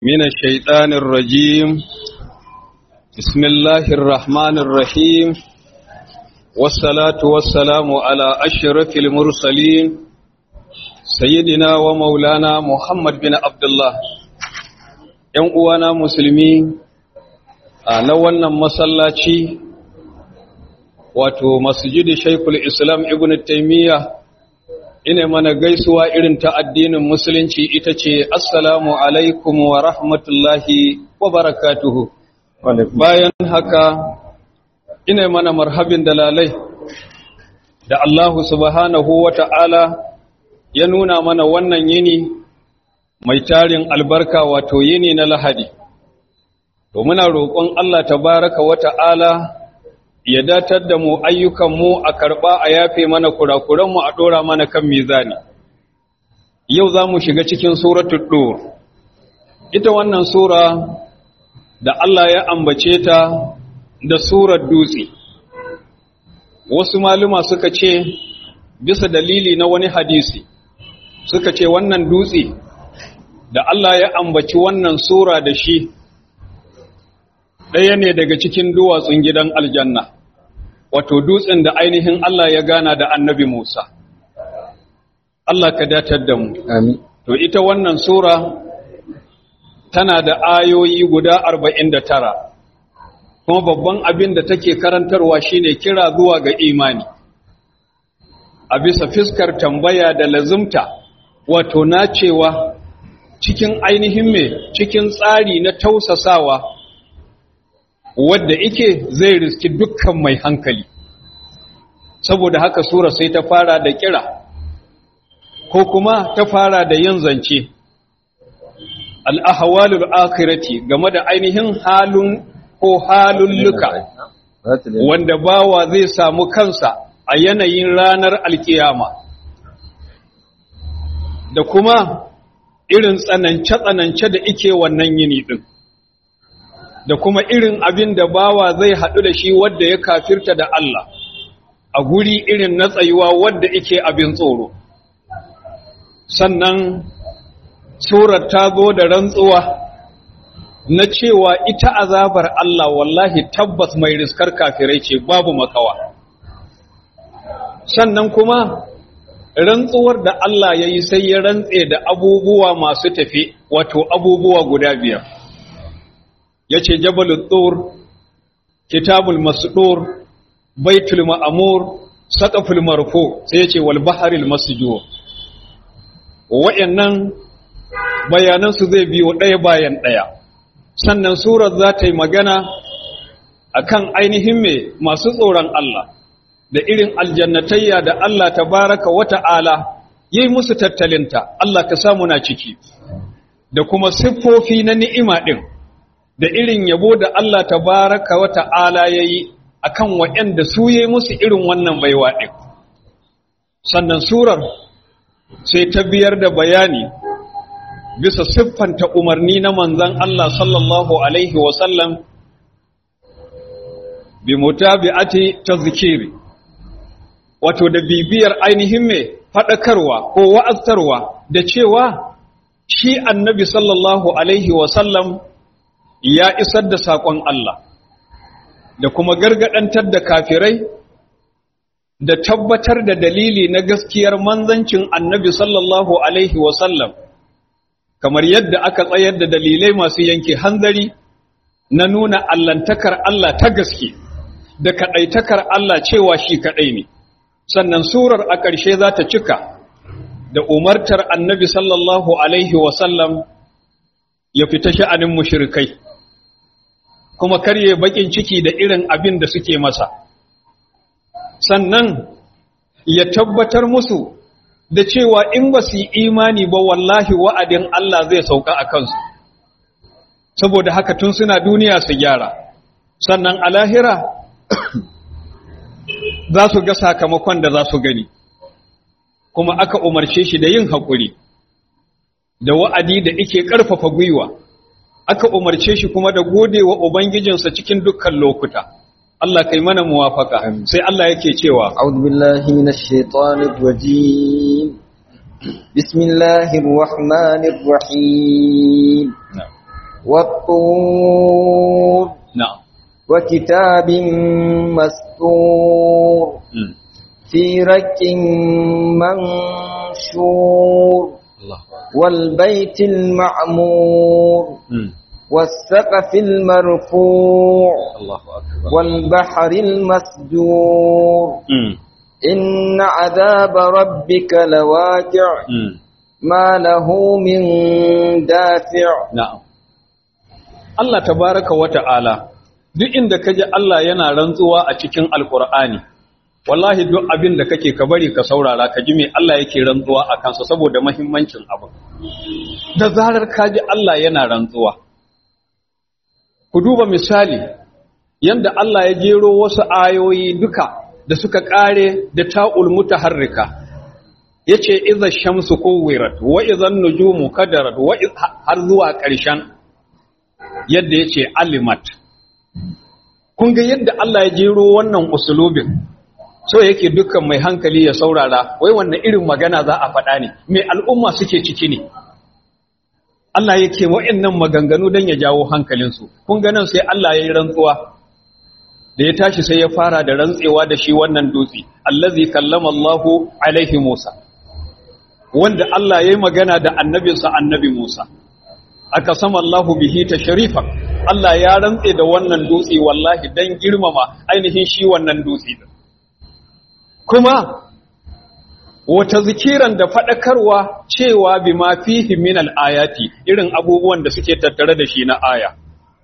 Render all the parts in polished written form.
من الشيطان الرجيم. بسم الله الرحمن الرحيم، والصلاة والسلام على أشرف المرسلين سيدنا ومولانا محمد بن عبد الله. ‘Yan uwana musulmi a na wannan masallaci wato masjidi Shaikhul Islam Ibn Taymiyyah, ina mana gaisuwa irin ta addinin musulunci ita ce assalamu alaikum wa rahmatullahi wa barakatuhu. Bayan haka ina mana marhabin dalalai da Allah subhanahu wa ta'ala ya nuna mana wannan yini mai tarin albarka, wato yini na Lahadi. To muna roƙon Allah tabaraka wa ta'ala ya datar da mu ayyukanmu a karɓa, a yafe mana kurakuranmu, a ɗora mana kan mizani. Yau za mu shiga cikin suratul Dur. Ita wannan sura da Allah ya ambace ta da surar dutse. Wasu maluma suka ce bisa dalili na wani hadisi, suka ce wannan dutse da Allah ya ambaci wannan sura da shi ɗaya ne daga cikin duwatsun gidan aljanna, wato dutsen da ainihin Allah ya gana da annabi Musa. Allah ka datar da mu. Amin. To ita wannan sura tana da ayoyi guda 49, kuma babban abin da take karantarwa shine kira zuwa ga imani, a bisa fiskar tambaya da lazumta, wato nacewa cikin ainihin cikin tsari na tausasawa wadda ike zai riski dukkan mai hankali. Saboda haka sura sai ta fara da kira, ko kuma ta fara da yin zance al-ahwalul akhirati, game da ainihin halun ko halulluka wanda bawa zai samu kansa a yanayin ranar alkiyama, da kuma irin tsanance-tsanance da ike wannan yini din, da kuma irin abin da bawa zai haɗu da shi wadda ya kafirta da Allah a guri irin na tsayuwa wadda ike abin tsoro. Sannan surar ta zo da rantsuwa na cewa ita azabar Allah wallahi tabbas mai riskar kafirai ce, babu makawa. Sannan kuma rantsuwar da Allah ya yi sai ya rantse da abubuwa masu tafi, wato abubuwa guda biyar. Ya ce jabalul tur, kitabul masdur, baitul ma'amur, saqaful marfu, sai ya ce wal baharil masjur. Wa'annan bayanan su zai biyo ɗaya bayan ɗaya. Sannan surar za ta yi magana akan ainihin masu tsoron Allah da irin aljannatayya da Allah tabaraka wa ta'ala yayi musu tattalinta, Allah ka samu na ciki, da kuma siffofi na ni'ima din, da irin yabo da Allah tabaraka wa ta'ala yayi akan waɗanda su yayi musu irin wannan baiwa din. Sannan surar sai ta biyar da bayani bisa siffanta umarni na manzon Allah sallallahu alaihi wa sallam bi mutabi'ati tazkiri, wato da bibiyar ainihin faɗakarwa ko wa'aztarwa, da cewa shi annabi sallallahu alaihi wa sallam ya isar da saƙon Allah, da kuma gargaɗantar da kafirai, da tabbatar da dalili na gaskiyar manzancin annabi sallallahu alaihi wasallam, kamar yadda aka tsayar da dalilai masu yanke hanzari na nuna allantakar Allah ta gaske, da kaɗaitakar Allah cewa shi kaɗai ne. Sannan surar a ƙarshe za ta cika da umartar annabi sallallahu alaihi wasallam ya fita sha'anin mushrikai, kuma karye bakin ciki da irin abin da suke masa, sannan ya tabbatar musu da cewa in ba su yi imani ba wallahi wa'adin Allah zai sauka a kansu, saboda haka tun suna duniya su gyara, sannan a lahira za su ga sakamakon da za su gani. Kuma aka umarce shi da yin haƙuri da wa'adi da ike ƙarfafa gwiwa, aka umarce shi kuma da gode wa Ubangijinsa cikin dukkan lokuta. Allah kai mana muwafaka. Sai Allah yake cewa, A'udhu billahi minash shaitanir rajim. Bismillahir rahmanir rahim. والطور na'am وكتاب مسطور في رك منشور Allah والبيت المعمور والسقف المرفوع Allahu akbar والبحر المسجور إن عذاب ربك لواقع ما له من دافع. na'am Allah tabaraka wa ta'ala duk inda kaje Allah yana rantsuwa a cikin alqur'ani wallahi duk abin da kake ka bari ka saurara ka ji me Allah yake rantsuwa a kansa saboda muhimmancin abu da zarar kaji Allah yana rantsuwa ku duba misali yanda Allah ya jero wasu ayoyi duka da suka kare da ta'ul mutaharrika yace idza shamsu kuwirat wa idza nujumu kadarat wa har zuwa ƙarshen yadda yace alimat kun ga yadda Allah ya jero wannan usulubin so yake dukkan mai hankali ya saurara wai wannan irin magana za a faɗa ne me al'umma suke ciki ne Allah yake wa'annan maganganu dan ya jawo hankalinsu kun ga nan sai Allah ya yi rantsuwa da ya tashi sai ya fara da rantsewa da shi wannan dutse allazi kallama Allahu alaihi Musa wanda Allah ya yi magana da annabinsa annabi Musa aka sama Allahu bihi tashrifan Allah ya rantse da wannan dutse wallahi dan girmama ainihin shi wannan dutse kuma wata zikiran da fadakarwa cewa bima fihi min al-ayati irin abubuwan da suke tattare da shi na aya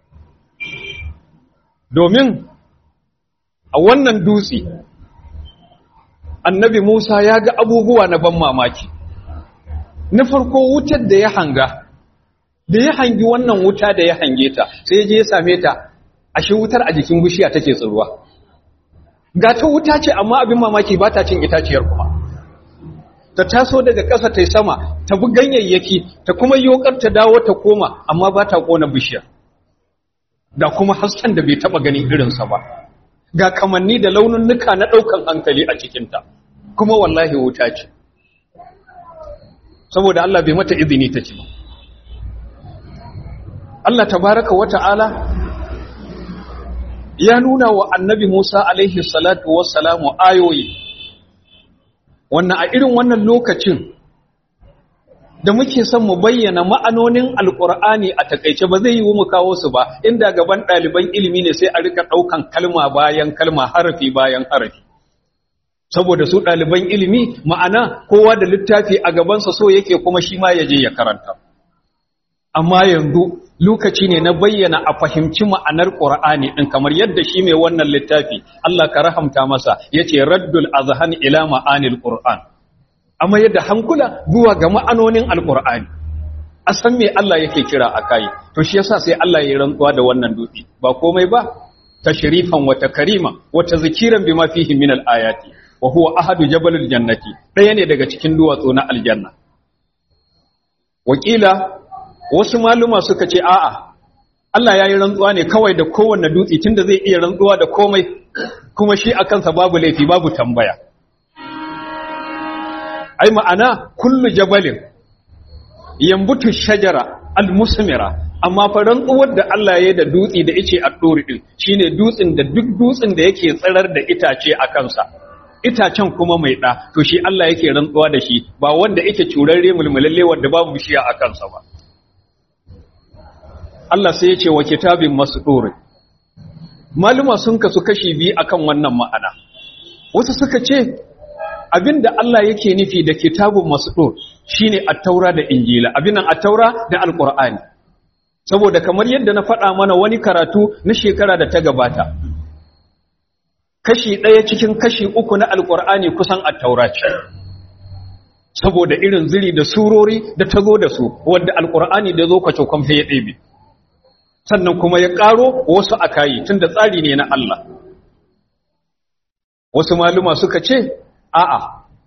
domin a wannan dutse annabi Musa ya ga abubuwa na ban mamaki na farko wutar da ya hanga da ya hangi wannan wuta da ya hange ta sai je ya same ta ashe wutar a jikin bishiya take tsiruwa ga ta wuta ce amma abin mamaki ba ta cin itaciyar kuma ta taso daga ƙasa ta sama ta bi ganyayyaki ta kuma yokar ta dawo ta koma amma ba ta kona bishiyar da kuma hasken da bai taba ganin irinsa ba ga kamanni da laununuka na ɗaukan hankali a cikinta kuma wallahi wuta ce saboda Allah bai mata izini ta ci ba Allah tabaraka wata'ala ya nuna wa annabi Musa alaihi salatu wassalamu ayoyi wannan a irin wannan lokacin da muke son mu bayyana ma'anonin alkur'ani a takaice ba zai yi mu kawo su ba inda gaban ɗaliban ilimi ne sai a rika ɗaukan kalma bayan kalma harafi bayan harafi saboda su ɗaliban ilimi ma'ana kowa da littafi a gabansa so yake kuma shi ma ya je ya karanta amma yanzu lokaci ne na bayyana a fahimci ma'anar Qur'ani din kamar yadda shi mai wannan littafi Allah ka rahamta masa yace raddul azhan ila ma'anil Qur'an amma yadda hankula zuwa ga ma'anonin alqur'ani a san me Allah yake kira akai to shi yasa sai Allah ya rantsuwa da wannan dutse ba komai ba tashrifan wa takrima wa tazkiran bima fihi min al-ayati wa huwa ahadu jabalil jannati daya ne daga cikin duwatsu na aljanna wakila wasu maluma suka ce a'a Allah ya yi rantsuwa ne kawai da kowanne dutse tunda zai iya rantsuwa da komai kuma shi a kansa babu laifi babu tambaya ai ma'ana kullu jabalin yambutu shajara almusmira amma fa rantsuwar da Allah ya yi da dutse da yace a dori din shine dutsen da duk dutsen da yake tsirar da itace a kansa itacen kuma mai da to shi Allah yake rantsuwa da shi ba wanda yake curarre mulmulalle wanda babu bishiya a kansa ba Allah sai ya ce wa kitabin masdur maluma sun kasu kashi biyu akan wannan ma'ana wasu suka ce abinda Allah yake nufi da kitabun masdur shine at-taura da injila abinan at-taura da al-qur'ani saboda kamar yadda na faɗa mana wani karatu na shekara da ta gabata kashi ɗaya cikin kashi uku na al-qur'ani kusan at-taura ce saboda irin ziri da surori da ta zo da su wanda al-qur'ani da zo kwace kwamfe ya ɗebe sannan kuma ya ƙaro wasu akayi tunda tsari ne na Allah wasu maluma suka ce a'a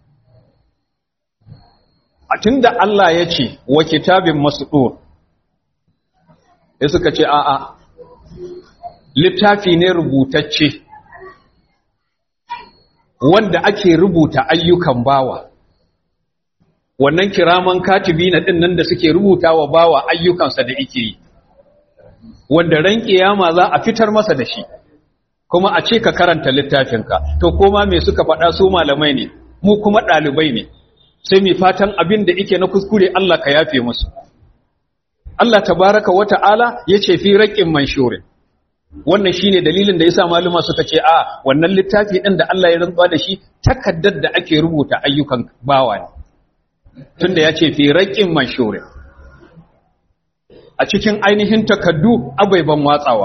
a tunda Allah ya ce wa kitabin masdur ya suka ce a'a littafi ne rubutacce wanda ake rubuta ayyukan bawa wannan kiraman katibi na ɗin nan da suke rubuta wa bawa ayyukansa da yake yi wanda ran kiyama za a fitar masa da shi kuma a ce ka karanta littafinka to koma me suka faɗa su malamai ne mu kuma ɗalibai ne sai mu fatan abin da yake na kuskure Allah ka yafe musu Allah tabaraka wa ta'ala yace fi raqin manshurin wannan shine dalilin da yasa maluma suka ce a wannan littafi din da Allah ya rantsuwa da shi takaddar da ake rubuta ayyukan bawa ne tunda yace fi raqin manshurin a cikin ainihin takaddu abaiban watsawa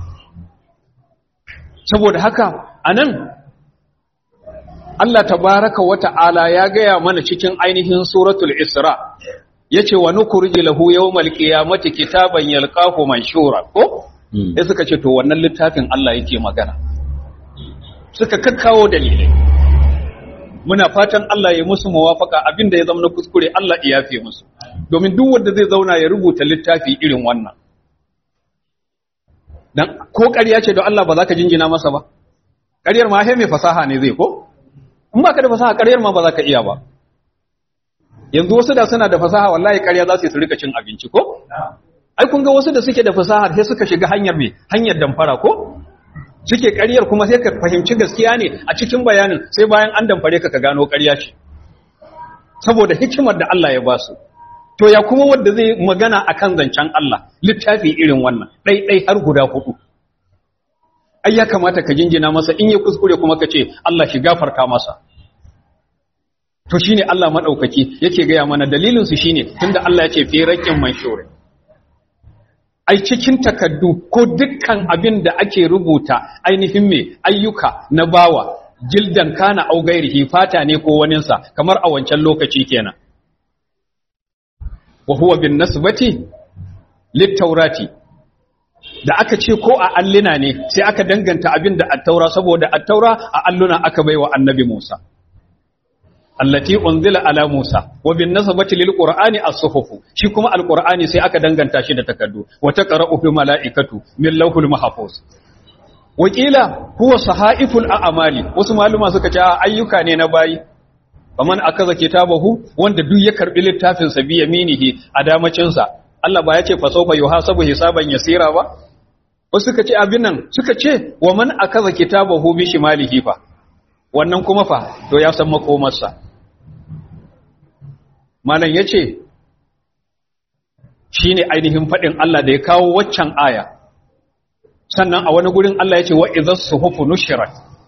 saboda haka anan Allah tabaraka wa ta'ala ya gaya mana cikin ainihin suratul Isra yace wa nukhruju lahu yawmal qiyamati kitaban yalqahu manshura ko sai suka ce to wannan littafin Allah yake magana suka kakkawo dalilai muna fatan Allah ya musu muwafaka abinda ya zama na kuskure Allah ya yafe musu domin duk wanda zai zauna ya rubuta littafi irin wannan dan ko ƙarya ce don Allah ba za ka jinjina masa ba ƙaryar ma mai fasaha ne zai ko in ba ka da fasaha ƙaryar ma ba za ka iya ba yanzu wasu da suna da fasaha wallahi ƙarya za su rika cin abinci ko ai kun ga wasu da suke da fasaha sai suka shiga hanyar damfara ko suke ƙaryar kuma sai ka fahimci gaskiya ne a cikin bayanin sai bayan an damfare ka gano ƙarya ce saboda hikimar da Allah ya ba su to ya kuma wanda zai magana akan zancen Allah littafi irin wannan ɗai har guda 4 ai ya kamata ka jinjina masa in ya kuskure kuma ka ce Allah shi gafarta masa to shine Allah madaukaki yake gaya mana dalilin su shine tunda Allah ya ce fi raqin manshur ai cikin takaddu ko dukkan abin da ake rubuta ainihin me ayyuka na bawa jildan kana au gairihi fata ne ko waninsa kamar a wancan lokaci kenan wa huwa bin nasbati lit-taurati da aka ce ko a alluna ne sai aka danganta abin da at-taura saboda at-taura a alluna aka baiwa annabi Musa allati unzila ala Musa wa bin nasbati lil-qur'ani as-suhuf shi kuma al-qur'ani sai aka danganta shi da takaddu wa taqra'u fi mala'ikatu min lawhil mahfuz wakila huwa sahaiful a'mali wasu maluma suka ce ayyuka ne na bayi faman akaza kitabahu wanda duk ya karbi littafin sa bi yaminihi a damacin sa Allah ba ya ce fa sawfa yuhasabu hisaban yasira ba wasu suka ce abin nan suka ce wa man akaza kitabahu bi shimalihi fa wannan kuma fa to ya san makomarsa malam yace shine ainihin fadin Allah da ya kawo waccan aya sannan a wani gurin Allah yace wa idhas suhufu nushirat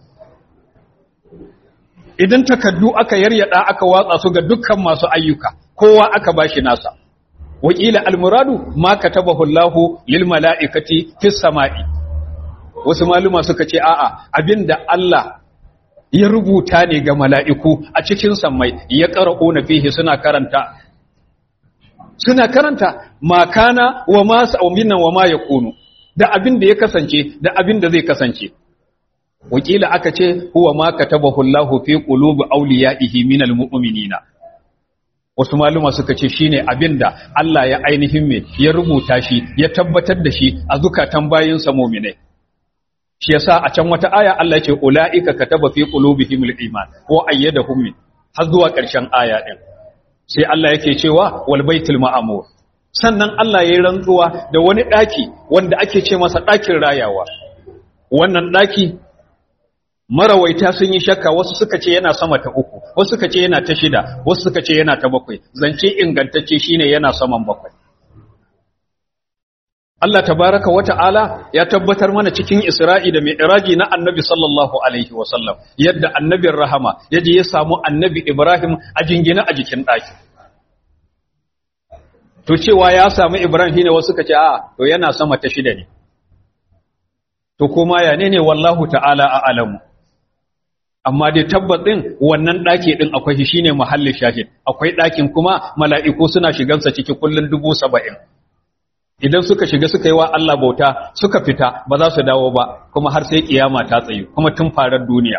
idan takaddu aka yaryada aka watsa su ga dukkan masu ayyuka kowa aka bashi nasa wakila almuradu ma katabahu Allahu lil malaikati fis samai wasu maluma suka ce a'a abinda Allah ya rubuta ne ga mala'iku a cikin sammai ya qara'una fihi suna karanta ma kana wa ma sa'uminna wa ma yakunu da abin da ya kasance da abin da zai kasance wakila aka ce huwa ma katabahu Allahu fi qulubi awliyaihi minal mu'minina wasu maluma suka ce shine abinda Allah ya ainihin me ya rubuta shi ya tabbatar da shi a zukatan bayinsa mu'minai shi yasa a can wata aya Allah ya ce ulaika kataba fi qulubihimul iman wa ayyadahum min har zuwa ƙarshen aya din sai Allah yake cewa wal baitul ma'mur sannan Allah ya yi rantsuwa da wani daki wanda ake ce masa dakin rayawa wannan daki marawaita sun yi shakka wasu suka ce yana sama ta 3 wasu suka ce yana ta 6 wasu suka ce yana ta 7 zance ingantacce shine yana saman 7 Allah tabaraka wa ta'ala ya tabbatar mana cikin Isra'i da Mi'raji na Annabi sallallahu alaihi wasallam yadda annabin rahama yaje ya samu Annabi Ibrahim a jingina a jikin daki to cewa ya samu Ibrahim ne wasu suka ce to yana sama ta 6 ne to kuma ya ne wallahu ta'ala a'lamu amma dai tabbatin wannan daki din akwai shi shine mahallin shahid akwai dakin kuma mala'iku suna shigansa ciki kullun 70,000 idan suka shiga suka yi wa Allah bauta suka fita ba za su dawo ba kuma har sai kiyama ta tsayu kuma tun farar duniya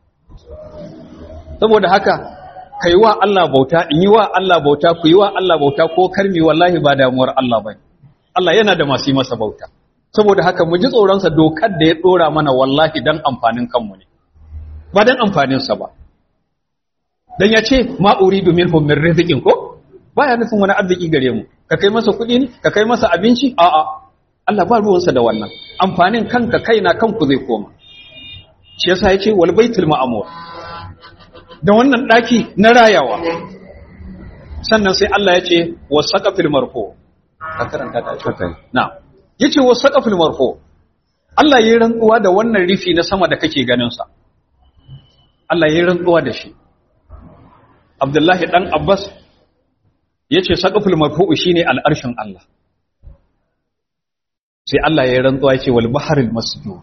saboda haka kai wa Allah bauta in yi wa Allah bauta ku yi wa Allah bauta ko karmi wallahi ba damuwar Allah bane Allah yana da masu yi masa bauta saboda haka mu ji tsoron sa dokar da ya dora mana wallahi dan amfanin kanmu ne ba dan amfanin sa ba dan ya ce ma uridu minhum min rizqin ko baya nufin wani arziki gare mu ka kai masa kuɗi ne ka kai masa abinci a'a Allah ba ruwansa da wannan, amfanin kanka kaina kanku zai koma. Shi yasa yace wal baitul ma'mur, da wannan daki na rayawa. Sannan sai Allah yace wasaqafil marfu. Ka karanta ta ce. Na'am. Yace wasaqafil marfu. Allah yayin rantsuwa da wannan rufi na sama da kake ganin sa. Allah yayin rantsuwa da shi. Abdullahi dan Abbas yace saqaful marfu shine al'arshin Allah. Sai Allah yayin rantsuwa yace wal bahril masjur.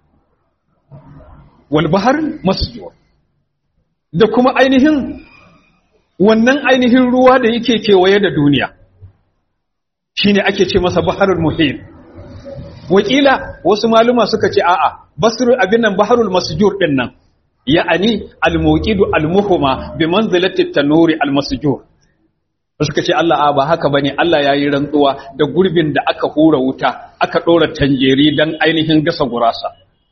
Wal bahril masjur. Da kuma ainihin wannan ainihin ruwa da yake kewaye da duniya. Shine ake ce masa bahrul muhit. Wakila wasu maluma suka ce a'a basru abin nan bahrul masjur din nan ya'ani al-muqidu al-muhma bi manzilati at-tanuri al-masjur. Suka ce Allah ba haka bane, Allah yayi rantsuwa da gurbin da aka hura wuta aka dora tanjeri dan ainihin gasa gurasa.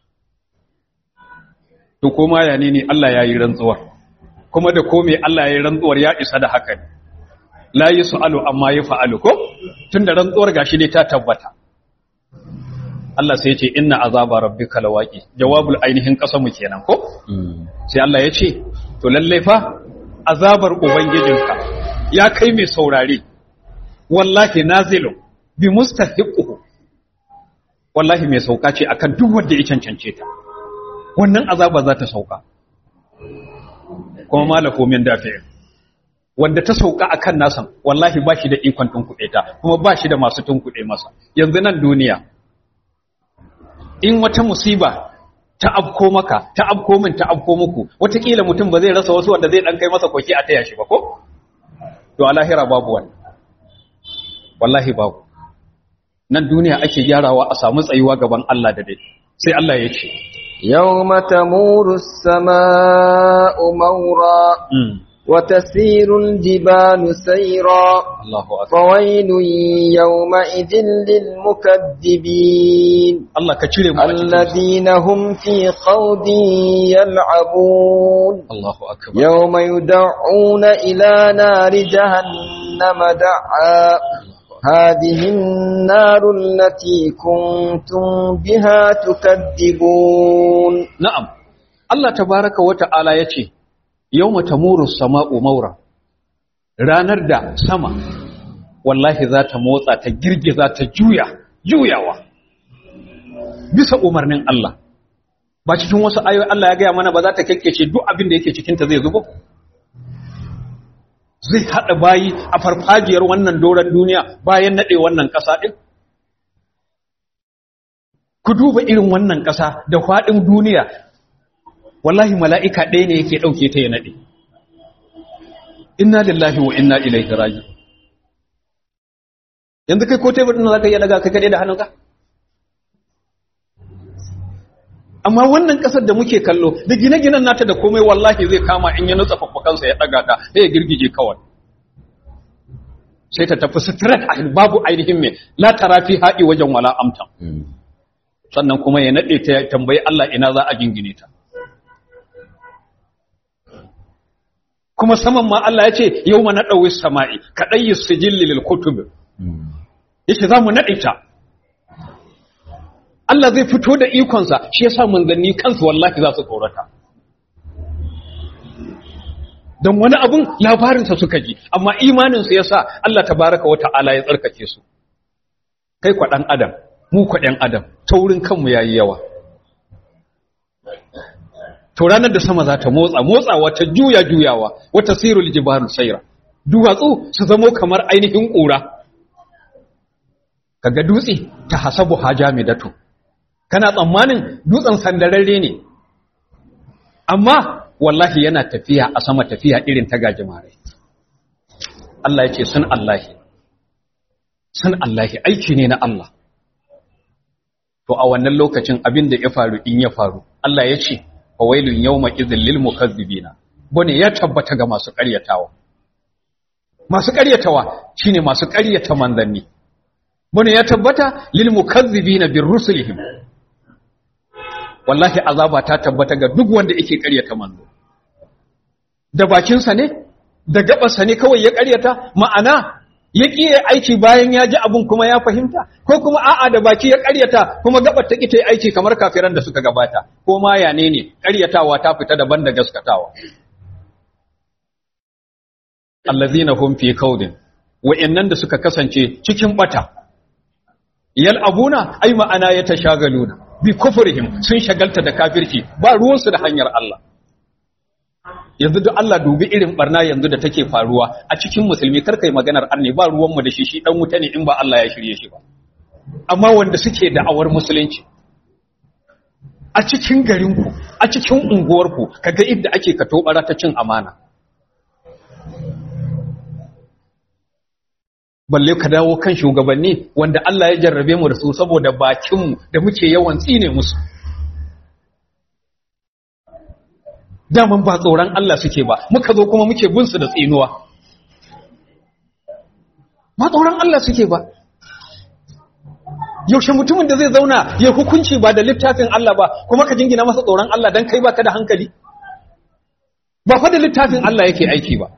To kuma ya ne Allah yayi rantsuwar, kuma da kome Allah yayi rantsuwar ya isa da haka ne. La yusalu amma yafa'alu ko tunda rantsuwar gashi ne ta tabbata. Allah sai ya ce inna azaba rabbika lawaqi, jawabul ainihin kasamu kenan ko sai Allah ya ce to lalle fa azabar ubangijinka ya kai mai saurare wallahi nazilun bi mustahiqihi, wallahi mai sauka ce akan duk wanda ya cancance ta, wannan azaba za ta sauka kuma malako min dafi'in, wanda ta sauka akan nasan wallahi ba shi da ikon tunkuɗe ta, kuma ba shi da masu tunkuɗe masa. Yanzu nan duniya in wata musiba ta afko maka, ta afko min, ta afko muku, watakila mutum ba zai rasa wasu wanda zai dan kai masa koki a taya shi ba ko? To a lahira babu wani, wallahi babu. Nan duniya ake gyarawa a samu tsayuwa gaban Allah da dai. Sai Allah ya ce, Yawma tamuru as-sama'u mawra wa tasiru al-jibalu sayra. Allahu akbar. Fawailun yawma idhil lil mukaththibin. Allah ka cire mu a cikin alladhina hum fi khawdin yal'abun. Allahu akbar. Yawma yud'una ila nari jahannama da'a. هذه النار التي كنتم بها تكذبون. نعم الله تبارك وتعالى yace yawma tamuru as-sama'u mawra, ranar da sama wallahi za ta motsa, ta girgiza, ta juyawa bisa umarnin Allah. Ba cikin wasu ayoyi Allah ya gaya mana ba za ta kekkece duk abin da yake cikin ta zai zubo, zai haɗa bayi a farfajiyar wannan doron duniya bayan naɗe wannan ƙasa ɗin. Ku duba irin wannan ƙasa da faɗin duniya, wallahi mala'ika ɗaya ne yake ɗauke ta ya naɗe. Inna lillahi wa inna ilaihi raji'un. Yanzu kai ko tebur ɗin za ka iya daga kai kaɗai da hannunka? Amma wannan ƙasar da muke kallo da gine-ginen nata da komai wallahi zai kama in ya nutsa faffakansa ya ɗaga ta sai ya girgije kawai. Sai ta tafi straight babu ainihin mai la tara fi haɗi wajen wala amtan. Sannan kuma ya naɗe ta ya tambayi Allah ina za a jingine ta. Kuma saman ma Allah ya ce yau ma naɗawi sama'i kaɗai yi sijilli lil kutub. Yace za mu naɗe ta. Allah zai fito da ikonsa, shi yasa manzanni kansu wallahi za su tsorata. Don wani abun labarinsa suka ji, amma imaninsu ya sa Allah tabaraka wa ta'ala ya tsarkake su. Kai kwaɗan Adam, mu kwaɗan Adam, taurin kanmu ya yi yawa. To ranar da sama za ta motsawa ta juyawa, wata sirul jibaru saira. Duwatsu su zamo kamar ainihin ƙura. Kaga dutse ta hasabu hajamidatu. Kana tsammanin dutsen sandararre ne, amma wallahi yana tafiya a sama, tafiya irin ta gajimare. Allah ya ce sun Allahi aiki ne na Allah. To a wannan lokacin abin da ya faru in ya faru, Allah ya ce fawailun yawma idhil lil mukazzibina, bane ya tabbata ga masu ƙaryatawa. Masu ƙaryatawa shine masu ƙaryata manzanni. Bane ya tabbata lil mukazzibina bir rusulihim. Wallahi azaba ta tabbata ga duk wanda yake ƙaryata manzo. Da bakinsa ne, da gabarsa ne kawai ya ƙaryata, ma'ana ya ƙi aiki bayan ya ji abin kuma ya fahimta, ko kuma a'a da baki ya ƙaryata kuma gabar ta ƙi ta aiki kamar kafiran da suka gabata, ko ma ya ne ƙaryatawa ta fita daban da gaskatawa. Allazina hum fi kaudin, wa'annan da suka kasance cikin bata, yal'abuna ai ma'ana ya tashagaluna bi kufrihim, sun shagalta da kafirci ba ruwansu da hanyar Allah. Yanzu duk Allah dubi irin barna yanzu da take faruwa a cikin musulmi, karkai maganar arne ba ruwanmu da shi dan wuta ne in ba Allah ya shirye shi ba. Amma wanda suke da'awar musulunci a cikin garinku, a cikin unguwarku, kaga idda ake katobara ta cin amana. Balle ka dawo kan shugabanni wanda Allah ya jarrabe mu da su saboda bakinmu da muke yawan tsine musu. Daman ba tsoron Allah suke ba, muka zo kuma muke bin su da tsinuwa. Ba tsoron Allah suke ba. Yaushe mutumin da zai zauna ya hukunci ba da littafin Allah ba, kuma ka jingina masa tsoron Allah dan kai baka da hankali? Ba fa da littafin Allah yake aiki ba.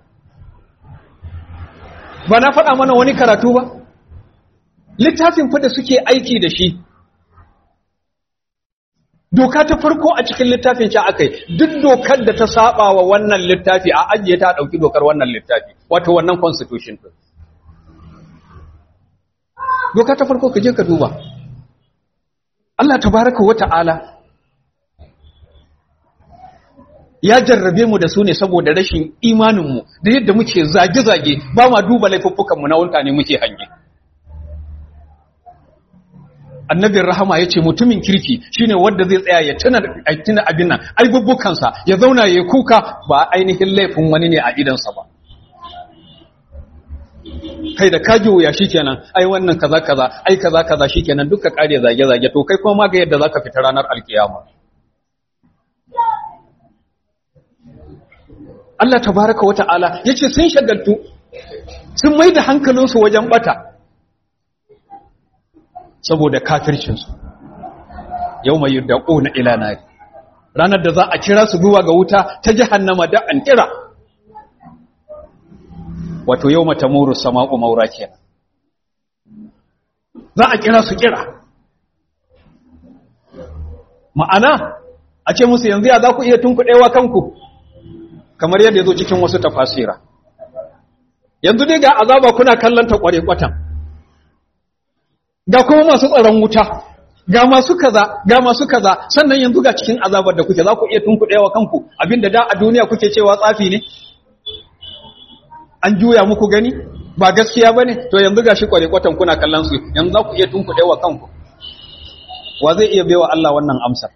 Ba na faɗa mana wani karatu ba? Littafin fa da suke aiki da shi, doka ta farko a cikin littafin ce akai, duk dokar da ta saba wa wannan littafi a ajiye ta ɗauki dokar wannan littafi, wato wannan constitution. Doka ta farko ka je ka duba. Allah tabaraka wa ta'ala ya jarrabe mu da su ne saboda rashin imaninmu da yadda muke zage-zage, ba ma duba laifuffukanmu na wulka ne muke hange. Annabin rahama ya ce mutumin kirki shine wanda zai tsaya ya tuna abin nan aibubbukansa, ya zauna ya kuka ba ainihin laifin wani ne a idansa ba. Kai da kaji wuya shikenan, ai wannan kaza kaza, ai kaza kaza shikenan, duka kare zage-zage, to kai kuma ma ga yadda zaka fita ranar alkiyama. Allah tabaraka wa ta'ala yace sun shagaltu, sun mai da hankalinsu wajen bata saboda kafircinsu. Yawma yud'una ila nar, ranar da za a kira su zuwa ga wuta ta jahannama da an kira. Wato yawma tamuru sama'u maura kenan, za a kira su kira. Ma'ana a ce musu yanzu ya za ku iya tunkuɗewa kanku, kamar yadda ya zo cikin wasu tafasira. Yanzu dai ga azaba kuna kallanta ƙware kwatan, ga kuma masu tsaron wuta, ga masu kaza, sannan yanzu ga cikin azabar da kuke, za ku iya tunkuɗewa kanku abinda da a duniya kuke cewa tsafi ne, an juya muku gani ba gaskiya ba ne, to yanzu ga shi ƙware kwatan kuna kallon su, yanzu za ku iya tunkuɗewa kanku. Wa zai iya baiwa Allah wannan amsar?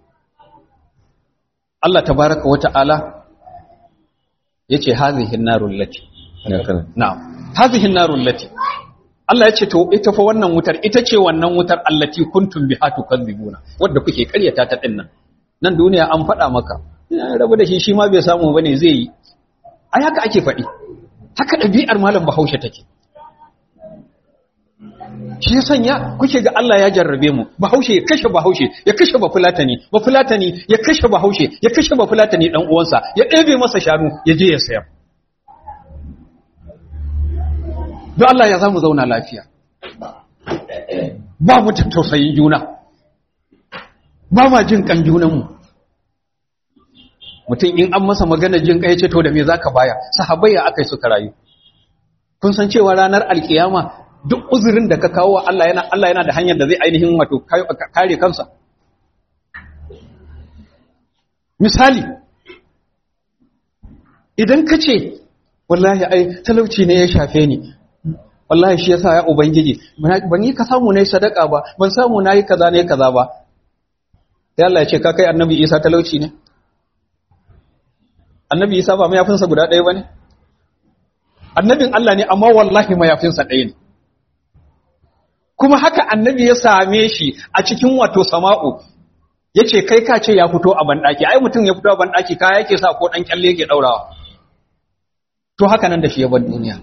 Allah tabaraka wa ta'ala yace hazihi narul lati, na'am, hazihi narul lati, Allah yace to ita fa wannan wutar, ita ce wannan wutar allati kuntum biha tukadzibuna, wanda kuke karyata ta dinnan. Nan duniya an faɗa maka, rabu da shi ma bai samu bane zai yi. Ai haka ake faɗi, haka ɗabi'ar malam Bahaushe take. Shi ya sanya kuke ga Allah ya jarrabe mu, Bahaushe ya kashe Bahaushe, ya kashe Bafulatani, Bafulatani ya kashe Bahaushe, ya kashe Bafulatani dan uwansa, ya ɗebe masa shanu ya je ya sayar. Don Allah ya zamu zauna lafiya. Ba mu tausayin juna, ba ma jin kan junanmu. Mutum in an masa magana jin kai ce to da me zaka baya? Sahabbai ya akai suka rayu. Kun san cewa ranar alkiyama duk uzurin da ka kawo wa Allah yana da hanyar da zai ainihin wato kare kansa. Misali, idan ka ce wallahi ai talauci ne ya shafe ni, wallahi shi yasa ya ubangiji ban yi ka samu nayi sadaka ba, ban samu nayi kaza ne kaza ba, sai Allah ya ce ka kai annabi Isa talauci ne? Annabi Isa ba mayafinsa guda ɗaya bane? Annabin Allah ne amma wallahi mayafinsa ɗaya ne. Kuma haka annabi ya same shi a cikin wato sama'u, ya ce kai ka ce ya fito a banɗaki, ai mutum ya fito a banɗaki kaya yake sa ko ɗan kyalle yake ɗaurawa. To haka nan da shi ya bar duniya.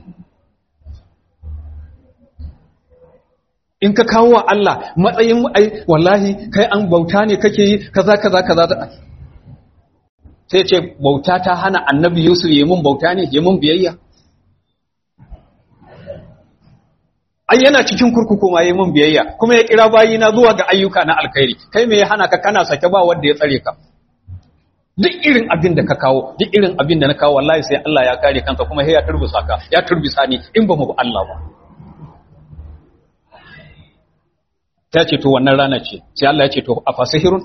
In ka kawo wa Allah matsayin ai wallahi kai an bauta ne kake yi kaza kaza kaza, sai ce bauta ta hana annabi Yusuf yi mun bauta ne, yi mun biyayya. ai yana cikin kurkuku ma yayi mun biyayya kuma ya kira bayina zuwa ga ayyuka na alkhairi kai me ya hana ka kana sake ba wanda ya tsare ka duk irin abin da ka kawo duk irin abin da na kawo wallahi sai Allah ya kare kanka kuma sai ya turbusa ka ya turbisa ni in ba mu bi Allah ba ta ce to wannan rana ce sai Allah ya ce to afasihirun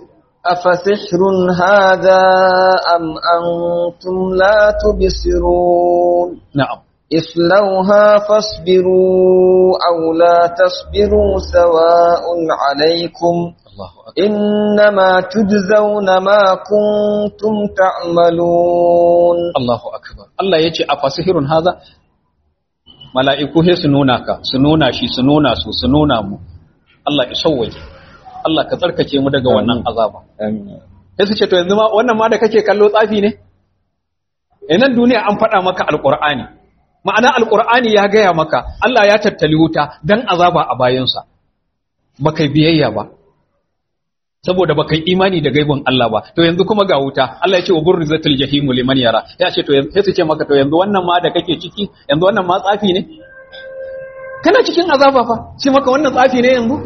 هذا أم أنتم لا تبصرون na'am اصلوها فاصبروا أو لا تصبروا سواء عليكم Allahu akbar إنما تجزون ما كنتم تعملون Allahu akbar Allah ya ce afasihirun haza mala'iku he su nuna ka su nuna shi su nuna su su nuna mu Allah ya sauwaje Allah ka tsarkake mu daga wannan azaba آمين sai su ce to yanzu ma wannan ma da kake kallo tsafi ne nan duniya an faɗa maka alqur'ani ma'ana alqur'ani ya gaya maka Allah ya tattali wuta dan azaba a bayansa baka biyayya ba saboda baka imani da gaibin Allah ba to yanzu kuma ga wuta Allah ya ce wa burrizatul jahimu liman yara ya ce to sai su ce maka to yanzu wannan ma da kake ciki yanzu wannan ma tsafi ne kana cikin azaba fa sai maka wannan tsafi ne yanzu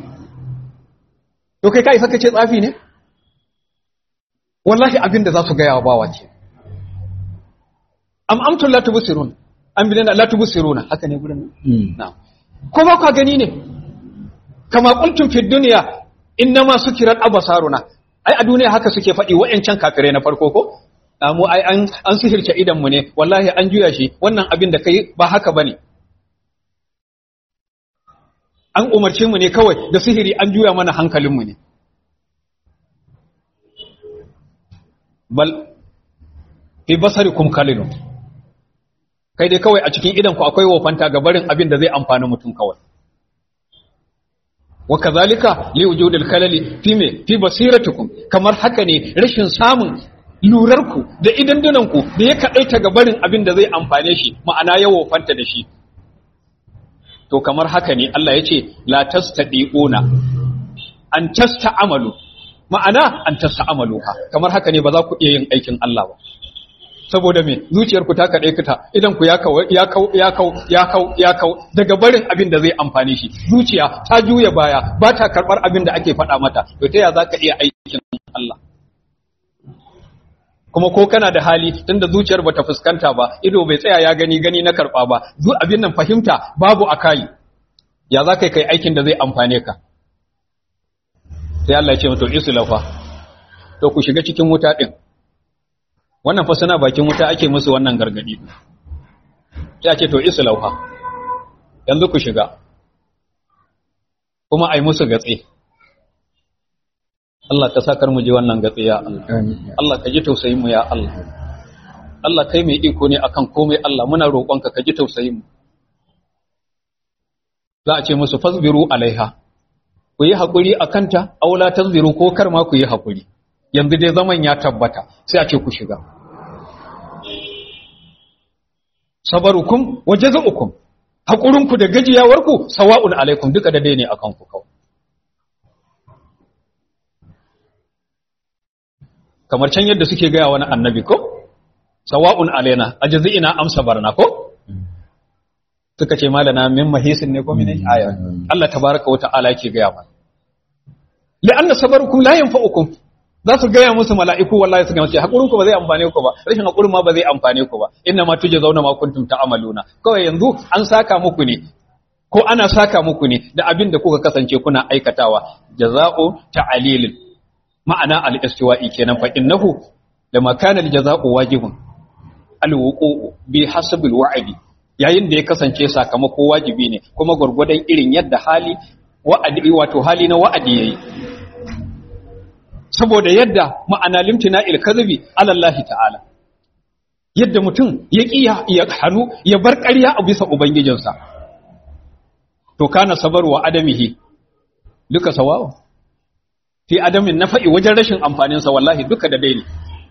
to kai isa kace tsafi ne wallahi abin da za su gaya wa bawa ce am amtul la tubsirun am bilana la tubsiruna haka ne gurin na'am ko ba ka gani ne kama qultum fid dunya innama sukirat abasaruna ai a duniya haka suke faɗi wa'ancan kafirai na farko ko mu ai an sihirce idan mu ne wallahi an juya shi wannan abin da kai ba haka bane an umarce mu ne kawai da sihiri an juya mana hankalin mu ne bal fi basarikum kalilun kai dai kawai a cikin idan ku akwai wofanta ga barin abin da zai amfani mutum kawai wa kazalika li wujudil khalali fi basiratikum kamar haka ne rashin samun lurarku da idandunanku da ya kadaita ga barin abin da zai amfane shi ma'ana ya wofanta da shi to kamar haka ne Allah ya ce la tastadiuna an tasta'amalu ma'ana an tasta'amaluha kamar haka ne ba za ku iya yin aikin Allah ba saboda me zuciyarku ta kade kita idan ku ya kau daga barin abin da zai amfane shi zuciya ta juya baya ba ta karbar abin da ake faɗa mata to ta ya zaka iya aikin Allah kuma ko kana da hali tunda zuciyar bata fuskanta ba ido bai tsaya ya gani na karba ba abin nan fahimta babu akai ya zaka kai aikin da zai amfane ka sai Allah ya ce to islafa to ku shiga cikin wuta din wannan fa suna bakin wuta ake musu wannan gargadi sai ce to islauha yanzu ku shiga kuma ai musu gatse Allah ka sakar mu ji wannan gatse ya Allah Allah ka ji tausayin mu ya Allah Allah kai mai iko ne akan komai Allah muna roƙonka ka ji tausayin mu za a ce musu fasbiru alaiha ku yi hakuri akan ta aula tasbiru ko kar ma ku yi hakuri yanzu dai zaman ya tabbata sai a ce ku shiga sabarukum wa jazaa'ukum hakurinku da gajiyawarku sawa'un alaikum duka da dai ne akan ku kawai kamar can yadda suke gaya wani annabi ko sawa'un alaina ajza'ina am sabarna ko suka ce malana min mahisin ne ko min aya Allah tabaaraka wa ta'ala yake gaya mana la'anna sabarukum la yanfa'ukum za su gaya musu mala'iku wallahi su gamsu haƙurinku ba zai amfane ku ba rashin haƙurin ma ba zai amfane ku ba inna ma tuje zauna ma kuntum ta'amaluna kawai yanzu an saka muku ne ko ana saka muku ne da abin da kuka kasance kuna aikatawa jaza'u ta'alilin ma'ana al-istiwa'i kenan fa innahu lama kana al-jaza'u wajibun al-wuqu'u bi hasabi al-wa'di yayin da ya kasance sakamako wajibi ne kuma gurgurdan irin yadda hali wa'adi wato hali na wa'adi yayi saboda yadda ma'ana limtina il-kadhibi ala Allah ta'ala yadda mutum ya ya hanu ya bar ƙarya a bisa ubangijinsa to kana sabar wa adamihi duka sawawa fi adamin nafa'i wajen rashin amfanin sa wallahi duka da dai ne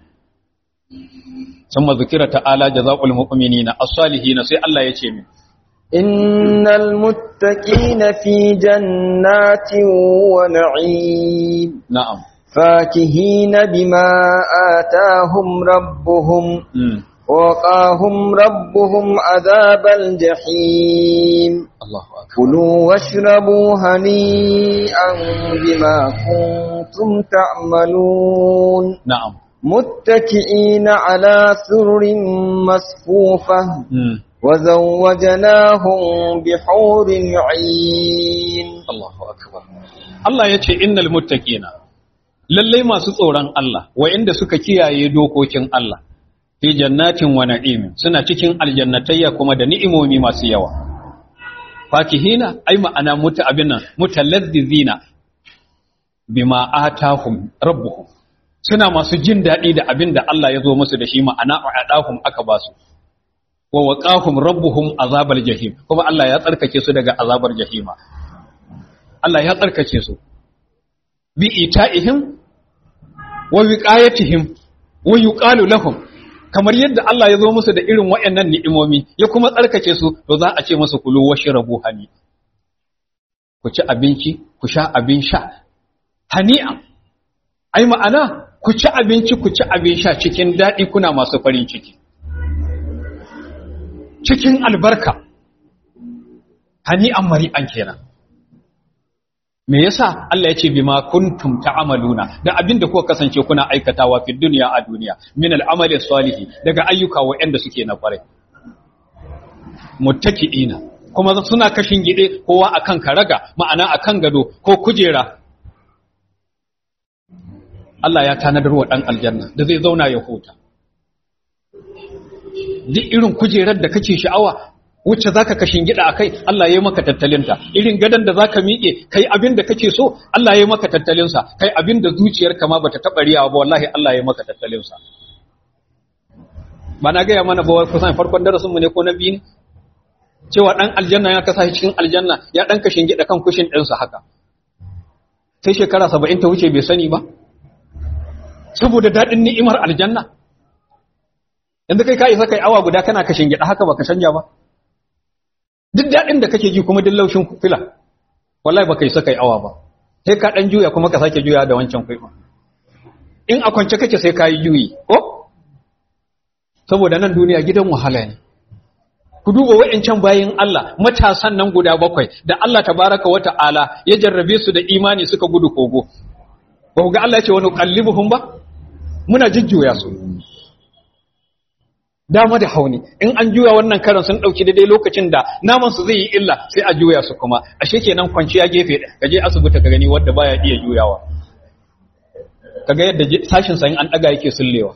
summa zikira ta'ala jazaa'ul mu'minina as-salihin sai Allah ya ce min innal muttaqina fi jannatin wa na'im na'am فاكهين بما آتاهم ربهم ووقاهم ربهم عذاب الجحيم Allahu akbar. كلوا واشربوا هنيئا بما كنتم تعملون Na'am. متكئين على سرر مصفوفة وزوجناهم بحور عين. Allahu akbar. Allah ya ce innal muttaqina lallai masu tsoron Allah wa'inda suka kiyaye dokokin Allah fi jannatin wa na'im suna cikin aljannatayya kuma da ni'imomi masu yawa fakihina ai ma'ana mutalazzizina bima atahum rabbuhum suna masu jin daɗi da abin da Allah ya zo musu da shi ma'ana a'adahum aka ba su wa waqahum rabbuhum azabal jahim kuma Allah ya tsarkake su daga azabar jahima Allah ya tsarkake su bi ita'ihim wa wiqayatihim wa yuqalu lahum kamar yadda Allah ya zo musu da irin waɗannan ni'imomi ya kuma tsarkake su to za a ce musu kulu washrabu hani ku ci abinci ku sha abin sha hani'an ai ma'ana ku ci abinci ku ci abin sha cikin daɗi kuna masu farin ciki cikin albarka hani'an mari'an kenan me yasa Allah ya ce bima kuntum ta'amaluna da abinda kuka kasance kuna aikatawa fi dunya a duniya min al'amali salihi daga ayyuka waɗanda suke na kwarai muttaki'ina kuma suna kashin gide kowa akan karaga ma'ana akan gado ko kujera Allah ya tanadar wa dan aljanna da zai zauna ya huta duk irin kujerar da kake sha'awa wacce zaka kashin gida akai Allah ya yi maka tattalinta irin gadan da zaka miƙe kai abin da kake so Allah ya yi maka tattalinsa kai abin da zuciyarka ma bata taba riyawa ba wallahi Allah ya yi maka tattalinsa ba na gaya mana ba kusan farkon darasin mu ne ko na biyu ne cewa dan aljanna ya kasa cikin aljanna ya dan kashin gida kan kushin ɗinsa haka sai shekara 70 ta wuce bai sani ba saboda dadin ni'imar aljanna yanzu kai ka isa kai awa guda kana kashin gida haka baka canja ba duk daɗin da kake ji kuma duk laushin fila wallahi baka yi saka yi awa ba sai ka ɗan juya kuma ka sake juya da wancan kwaifa in a kwance kake sai ka yi juyi ko saboda nan duniya gidan wahala ne ku duba wa'ancan bayin Allah matasan nan guda 7 da Allah tabaraka wa ta'ala ya jarrabe su da imani suka gudu kogo ba ku ga Allah ya ce wani qallibuhum ba muna jujjuya su dama da hauni in an juya wannan karan sun dauki daidai lokacin da naman su zai yi illa sai a juya su kuma ashe kenan kwanciya gefe ka je asibiti ka gani wanda baya iya juyawa kaga yadda sashin sa in an daga yake sullewa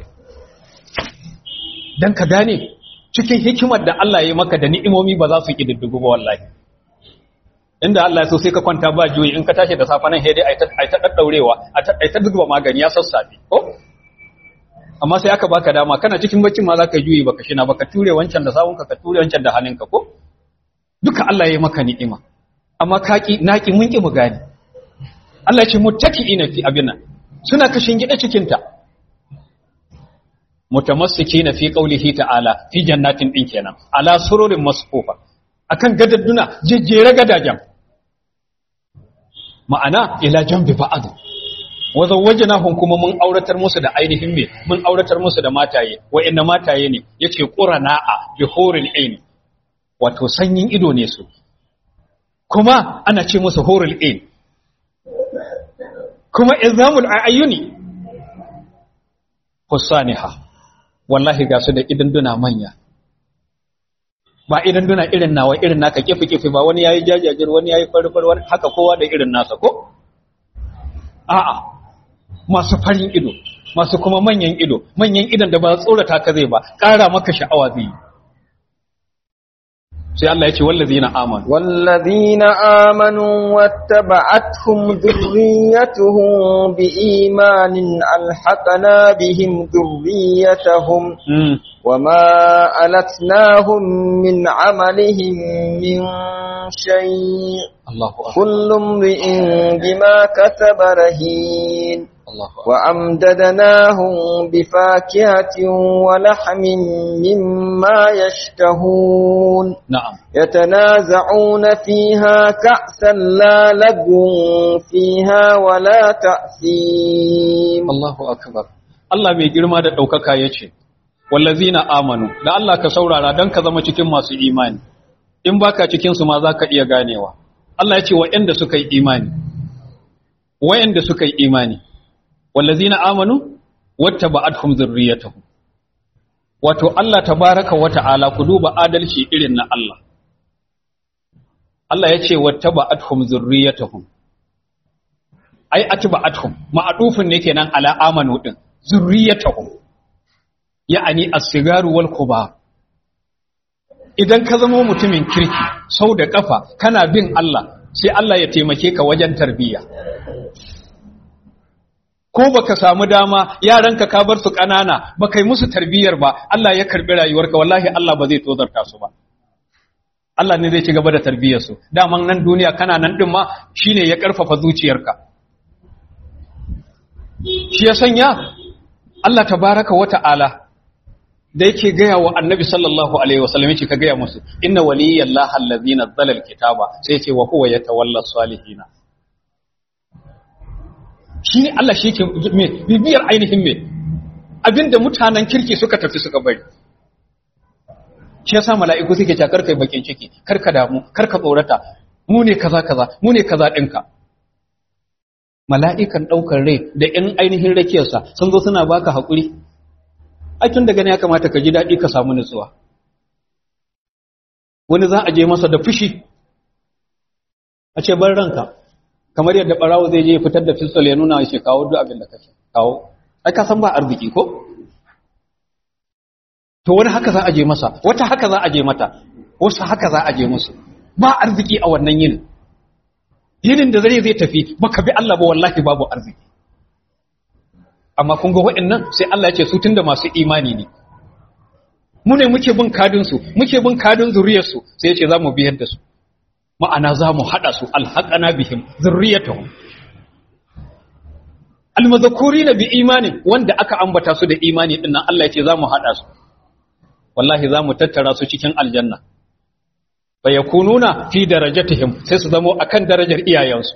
dan ka gane cikin hikimar da Allah ya yi maka da ni'imomi ba za su kididdigu ba wallahi inda Allah ya so sai ka kwanta ba juyi in ka tashi da safa nan sai dai ai ta daddaurewa ai ta duba magani ya sassafe ko amma sai aka baka dama kana cikin baccin ma zaka juyi baka shina baka ture wancan da sawunka ka ture wancan da hannunka ko duka Allah ya yi maka ni'ima amma kaki naki mun ki mu gani Allah ya ce muttaqiina fi abina suna kashin gida cikin ta mutamassikina fi qawlihi ta'ala fi jannatin din kenan ala sururin masfufa akan gadadduna jejjere gadajan ma'ana ila jambi ba'd wazawwajnahum kuma mun auratar musu da ainihin me mun auratar musu da mataye wa'inna mataye ne yace qurana'a bi huril ain wato sanyin ido ne su kuma ana ce musu huril ain kuma izamul ayuni husaniha wallahi ga su da idan duna manya ba idan duna irin nawa irin naka kifi ba wani yayi jajajir wani yayi farfar wani haka kowa da irin nasa ko a'a masu farin ido masu kuma manyan ido manyan idan da ba tsorata ka zai ba ƙara maka sha'awa zai sai Allah ya ce wallazina amanu wattaba'atuhum dhurriyyatuhum biimanin alhaqna bihim dhurriyyatahum wama alatnahum min amalihim min shay' Allahu akbar kullu imrin bima kasaba rahin وأمددناهم بفاكهة ولحم مما يشتهون نعم يتنازعون فيها كأسا لا لغو فيها ولا تأثيم الله أكبر الله mai girma da daukaka yace wallazina amanu da Allah ka saurara dan ka zama cikin masu imani in baka cikin su ma zaka iya ganewa Allah ya ce wa'anda suka yi imani wallazina amanu wattaba'atuhum dhurriyyatuhum wato Allah tabaraka wa ta'ala ku duba adalci irin na Allah Allah ya ce wattaba'atuhum dhurriyyatuhum ai atba'atuhum ma'adufin ne kenan ala amanu din zurriyatuhum ya'ani as-sigaru wal kubar idan ka zama mutumin kirki sau da kafa kana bin Allah sai Allah ya taimake ka wajen tarbiyya ko baka samu dama yaranka ka bar su kanana baka yi musu tarbiyyar ba Allah ya karbi rayuwarka wallahi Allah ba zai tozarta su ba Allah ne zai ci gaba da tarbiyyar su daman nan duniya kana nan din ma shine ya karfafa zuciyarka shi ya sanya Allah tabaraka wa ta'ala da yake gaya wa annabi sallallahu alaihi wasallam yake ka gaya musu inna waliyallahi allazi nazzala alkitaba sai yace wa huwa yatawalla salihina shine Allah shi yake bibiyar ainihin me abinda mutanen kirki suka tafi suka bari shi yasa mala'iku suke cakar kai bakin ciki karka damu karka tsorata mu ne kaza dinka mala'ikan daukar rai da in ainihin rakiyarsa sun zo suna baka hakuri ai tun daga ne ya kamata ka ji daɗi ka samu nutsuwa wani za a je masa da fushi a ce bar ranka kamar yadda ɓarawo zai je fitar da pistol ya nuna shi kawo duk abin da kake kawo ai ka san ba arziki ko to wani haka za a je masa wata haka za a je mata wasu haka za a je musu ba arziki a wannan yinin da zai tafi baka bi Allah ba wallahi babu arziki amma kun ga waɗannan sai Allah ya ce su tunda masu imani ne mu ne muke bin kadin su muke bin kadin zuriyar su sai ya ce zamu biyar da su ma'ana zamu hada su alhaqana bihim zurriyatuhum almadhkurina bi imani wanda aka ambata su da imani din nan Allah ya ce zamu hada su wallahi zamu tattara su cikin aljanna fa yakununa fi darajatihim sai su zama akan darajar iyayensu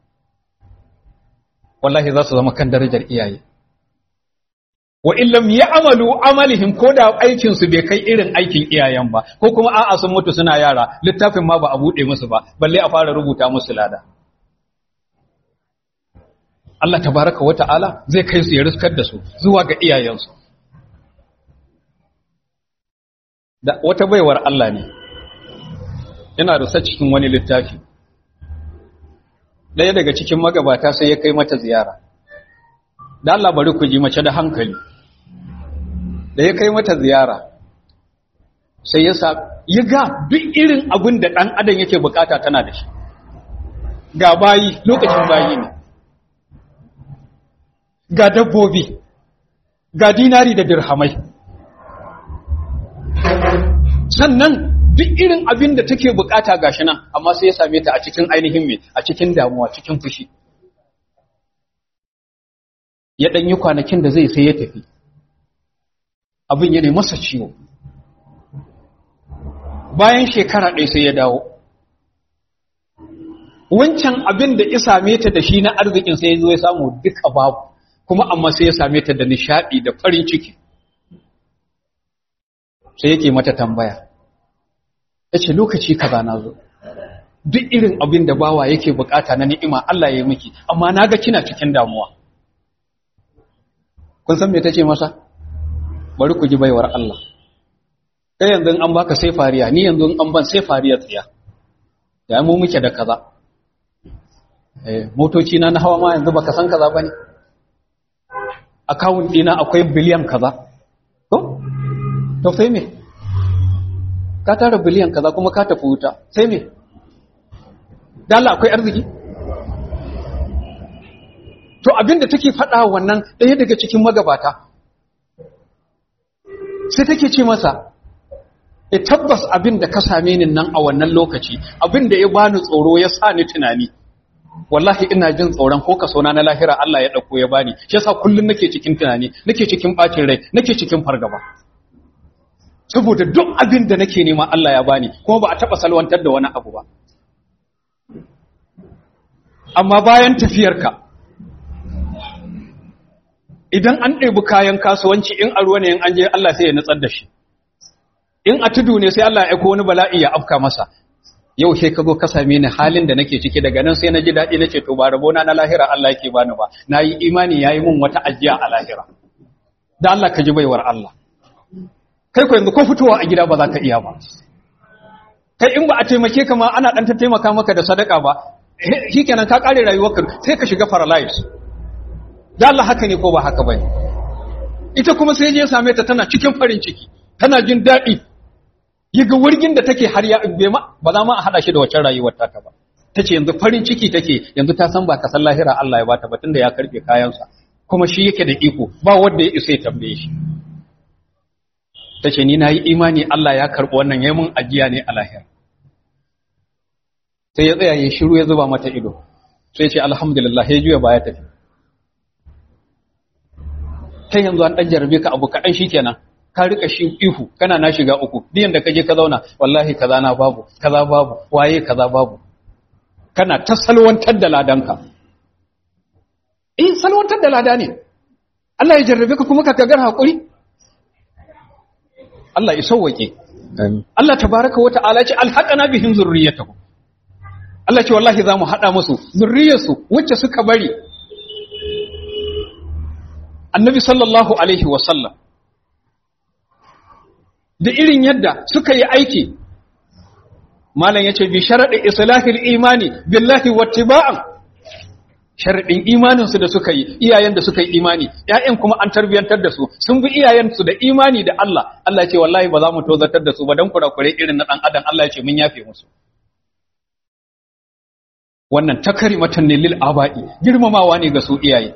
wallahi za su zama kan darajar iyaye wa illam ya'malu amalihim ko da aikin su bai kai irin aikin iyayen ba ko kuma a'a sun mutu suna yara littafin ma ba a bude musu ba balle a fara rubuta musu lada Allah tabaraka wa ta'ala zai kai su ya riskar da su zuwa ga iyayensu da wata baiwar Allah ne yana rusa cikin wani littafi daya daga cikin magabata sai ya kai mata ziyara da Allah bari ku ji mace da hankali da ya kai mata ziyara sai ya ga duk irin abin da ɗan adam yake bukata tana da shi ga bayi lokacin bayi ne ga dabbobi ga dinari da dirhamai sannan duk irin abin da take bukata gashi nan amma sai ya same ta a cikin ainihin me a cikin damuwa cikin fushi ya dan yi kwanakin da zai sai ya tafi abin ya ne masa ciwo bayan shekara ɗaya sai ya dawo wancan abin da ya same ta da shi na arzikin sai ya zo ya samu duka babu kuma amma sai ya same ta da nishadi da farin ciki sai yake mata tambaya yace lokaci kaza na zo duk irin abin da bawa yake bukata na ni'ima Allah ya yi miki amma naga kina cikin damuwa kun san me tace masa bari ku ji baiwar Allah kai yanzu an baka sai fariya ni yanzu an ban sai fariya tsiya da mu muke da kaza motoci na hawa ma yanzu baka san kaza bane account dina akwai biliyan kaza to sai me ka tara biliyan kaza kuma ka tafi wuta sai me dalla akwai arziki to abinda take faɗa wannan ɗaya daga cikin magabata sai take ce masa tabbas abinda ka same ni nan a wannan lokaci abinda ya bani tsoro ya sa ni tunani wallahi ina jin tsoron ko kaso na lahira Allah ya dauko ya bani shi yasa kullun nake cikin tunani nake cikin bacin rai nake cikin fargaba saboda duk abin da nake nema Allah ya bani kuma ba a taba salwantar da wani abu ba amma bayan tafiyarka idan an ɗebi kayan kasuwanci in a ruwa ne in an je Allah sai ya nutsar da shi in a tudu ne sai Allah ya aiko wani bala'i ya afka masa yau sai ka zo ka same ni halin da nake ciki daga nan sai na ji daɗi nace to ba rabona na lahira Allah yake bani ba nayi imani yayi mun wata ajiya a lahira da Allah ka ji baiwar Allah kai ko yanzu ko fitowa a gida ba za ka iya ba kai in ba a taimake ka ma ana dan ta taimaka maka da sadaka ba shikenan ka kare rayuwarka sai ka shiga paralyze da Allah haka ne ko ba haka bane ita kuma sai je same ta tana cikin farin ciki tana jin daɗi yaga wurgin da take har ya ba za ma a hada shi da wacce rayuwar ta ba tace yanzu farin ciki take yanzu ta san ba ka san lahira Allah ya bata ba tunda ya karbe kayansa kuma shi yake da iko ba wanda ya isa ya tambaye shi tace ni nayi imani Allah ya karbi wannan yayin mun ajiya ne a lahira sai ya tsaya ya shiru ya zuba mata ido sai ya ce alhamdulillah ya juya baya tafi kai yanzu an dan jarabe ka abu kadan shikenan ka rika shi ihu kana na shiga uku diyan da kaje ka zauna wallahi kaza na babu kaza babu waye kaza babu kana ta salwantar da ladanka salwantar da lada ne Allah ya jarrabe ka kuma ka kagar hakuri Allah ya sauwake amin Allah tabaaraka wa ta'ala ce alhaqana bihim zurriyatuhum Allah ce wallahi za mu hada musu zurriyarsu wacce suka bari Annabi sallallahu alaihi wa sallam da irin yadda suka yi aiki malam yace bi sharadi islahil imani billahi wattiba'an sharadin imanin su da suka yi iyayen da suka yi imani ƴaƴan kuma an tarbiyantar da su sun bi iyayen su da imani da Allah Allah yace wallahi ba za mu tozatar da su ba dan kurakure irin na dan adam Allah yace mun yafe musu wannan takarimatan ne lil aba'i girmamawa ne ga su iyaye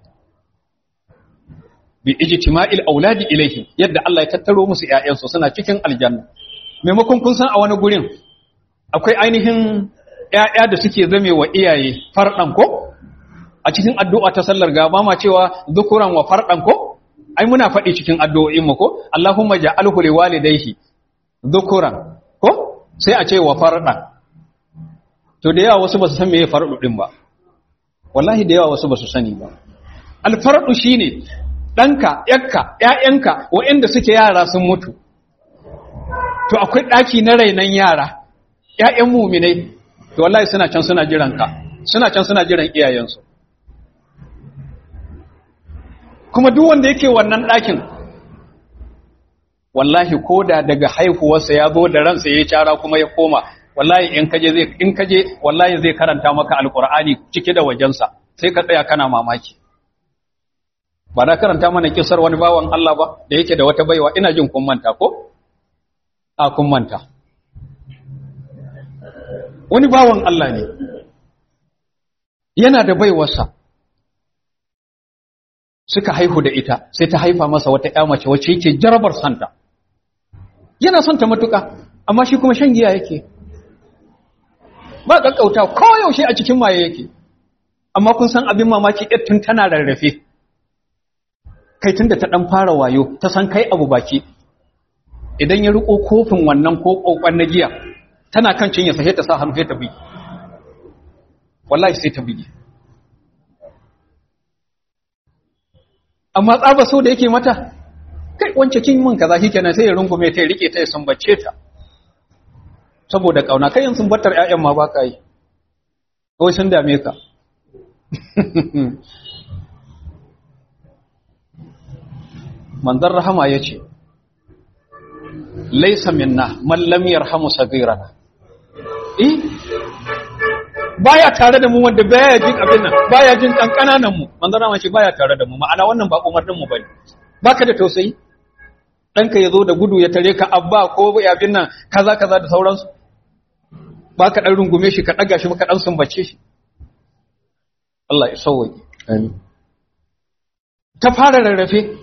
bi ijtima'il auladi ilaihim yadda Allah ya tattaro musu ƴaƴansu suna cikin aljanna maimakon kun san a wani gurin akwai ainihin ƴaƴa da suke zame wa iyaye fardan ko a cikin addu'a ta sallar gaba ma cewa zukuran wa fardan ko ai muna faɗi cikin addu'o'in mu ko Allahumma ja'alhu liwalidayhi zukuran ko sai a ce wa fardan to da yawa wasu ba su san meye fardu din ba wallahi da yawa wasu ba su sani ba alfardu shine ɗanka, ‘yakka, ‘ya'yanka, waɗanda suke yara sun mutu. To, akwai ɗaki na rainon yara, ‘ya'yan muminai, to, wallahi suna can suna jiran ka, suna can suna jiran iyayensu. Kuma duk wanda yake wannan ɗakin, wallahi ko da daga haihuwarsa ya zo da ransa ya cara kuma ya koma, wallahi in kaje, wallahi zai karanta maka alƙur'ani cike da wajensa, sai ka tsaya kana mamaki. Ba na karanta mana kisar wani bawan Allah ba da yake da wata baiwa ina jin kun manta ko? A kun manta. Wani bawan Allah ne, yana da baiwarsa, suka haihu da ita, sai ta haifa masa wata ‘ya mace wacce yake jarabar santa. Yana son ta matuƙa, amma shi kuma shan giya yake. Ba ƙaƙƙauta koyaushe a cikin maye yake, amma kun san abin mamaki tun tana rarrafe. Kai tun da ta ɗan fara wayo, ta san kai abu baki, idan ya riƙo kofin wannan ko ƙoƙon na giya, tana kan cinye sai ta sa hannu sai ta bugi. Wallahi sai ta bugi. Amma tsaba so da yake mata, kai wance kin min kaza shikenan sai ya rungume ta ya rike ta ya sumbace ta. Saboda kauna kai yin sumbatar ƴaƴan ma ba ka yi. Kawai sun dame ka. Manzon rahama yace laysa minna man lam yarhamu sagirana baya tare da mu wanda baya jin abin nan baya jin kankananan mu manzon rahama ce baya tare da mu ma'ana wannan ba umarnin mu bane baka da tausayi danka yazo da gudu ya tare ka abba ko abin nan kaza kaza da sauransu baka dan rungume shi ka daga shi ka dan sumbace shi Allah ya sauke amin ta fara rarrafe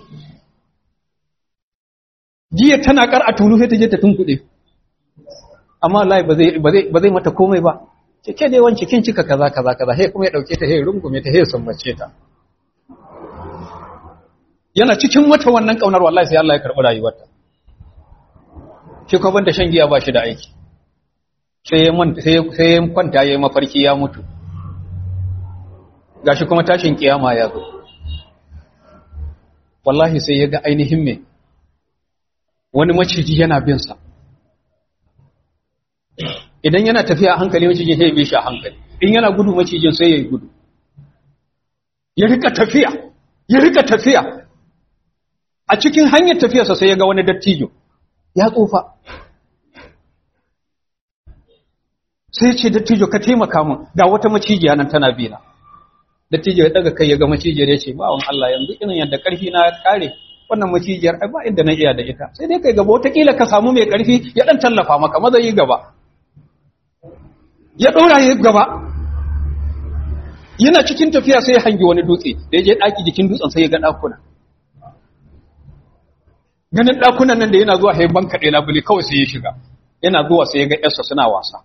jiya tana kar a tulu sai ta je ta tunkuɗe amma wallahi ba zai mata komai ba ce dai wance kin cika kaza kaza kaza sai kuma ya dauke ta sai rungume ta sai sumbace ta yana cikin wata wannan kaunar wallahi sai Allah ya karbi rayuwarta shi ko banda shan giya ba shi da aiki sai ya kwanta yayi mafarki ya mutu gashi kuma tashin kiyama ya zo wallahi sai ya ga ainihin me wani maciji yana bin sa idan yana tafiya a hankali macijin sai ya bi shi a hankali in yana gudu macijin sai ya yi gudu ya rika tafiya a cikin hanyar tafiyarsa sai ya ga wani dattijo ya tsufa sai ce dattijo ka taimaka min ga wata macijiya nan tana bina dattijo ya daga kai ya ga macijiyar ya ce bawon Allah yanzu irin yadda karfi na kare wannan macijiyar ai ba inda na iya da ita sai dai kai gaba wata kila ka samu mai karfi ya dan tallafa maka maza yi gaba ya dora yi gaba yana cikin tafiya sai ya hangi wani dutse da ya je daki jikin dutsen sai ya ga dakuna ganin dakunan nan da yana zuwa haiban kaɗe labule kawai sai ya shiga yana zuwa sai ya ga yarsa suna wasa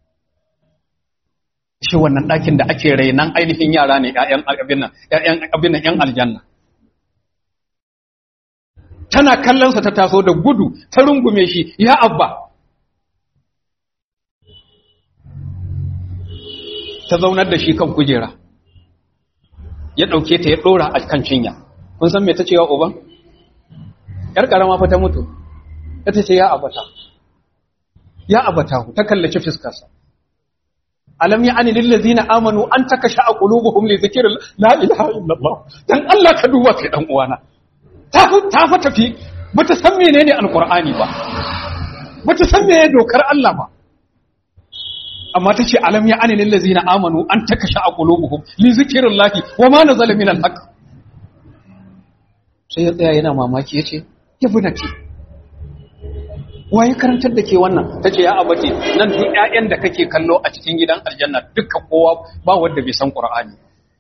shi wannan ɗakin da ake rainan ainihin yara ne ‘ya'yan abin nan ‘yan aljanna tana kallonsa ta taso da gudu ta rungume shi ya abba ta zaunar da shi kan kujera ya ɗauke ta ya ɗora a kan cinya kun san me ta ce wa uban ‘yar ƙarama fa ta mutu ta ce ya abata ta kallaci fiskarsa alam ya ani lillazina amanu an takasha qulubuhum li dhikri la ilaha illallah dan Allah ka duba kai dan uwana ta fa tafi bata san menene alqur'ani ba bata san meye dokar Allah ba amma tace alam ya ani lillazina amanu an takasha qulubuhum li dhikri llahi wa ma nazala min alhaq sai ya tsaya yana mamaki yace ya bunati waye karantar da ke wannan tace ya abati nan duk ƴaƴan da kake kallo a cikin gidan aljanna dukkan kowa ba wanda bai san qur'ani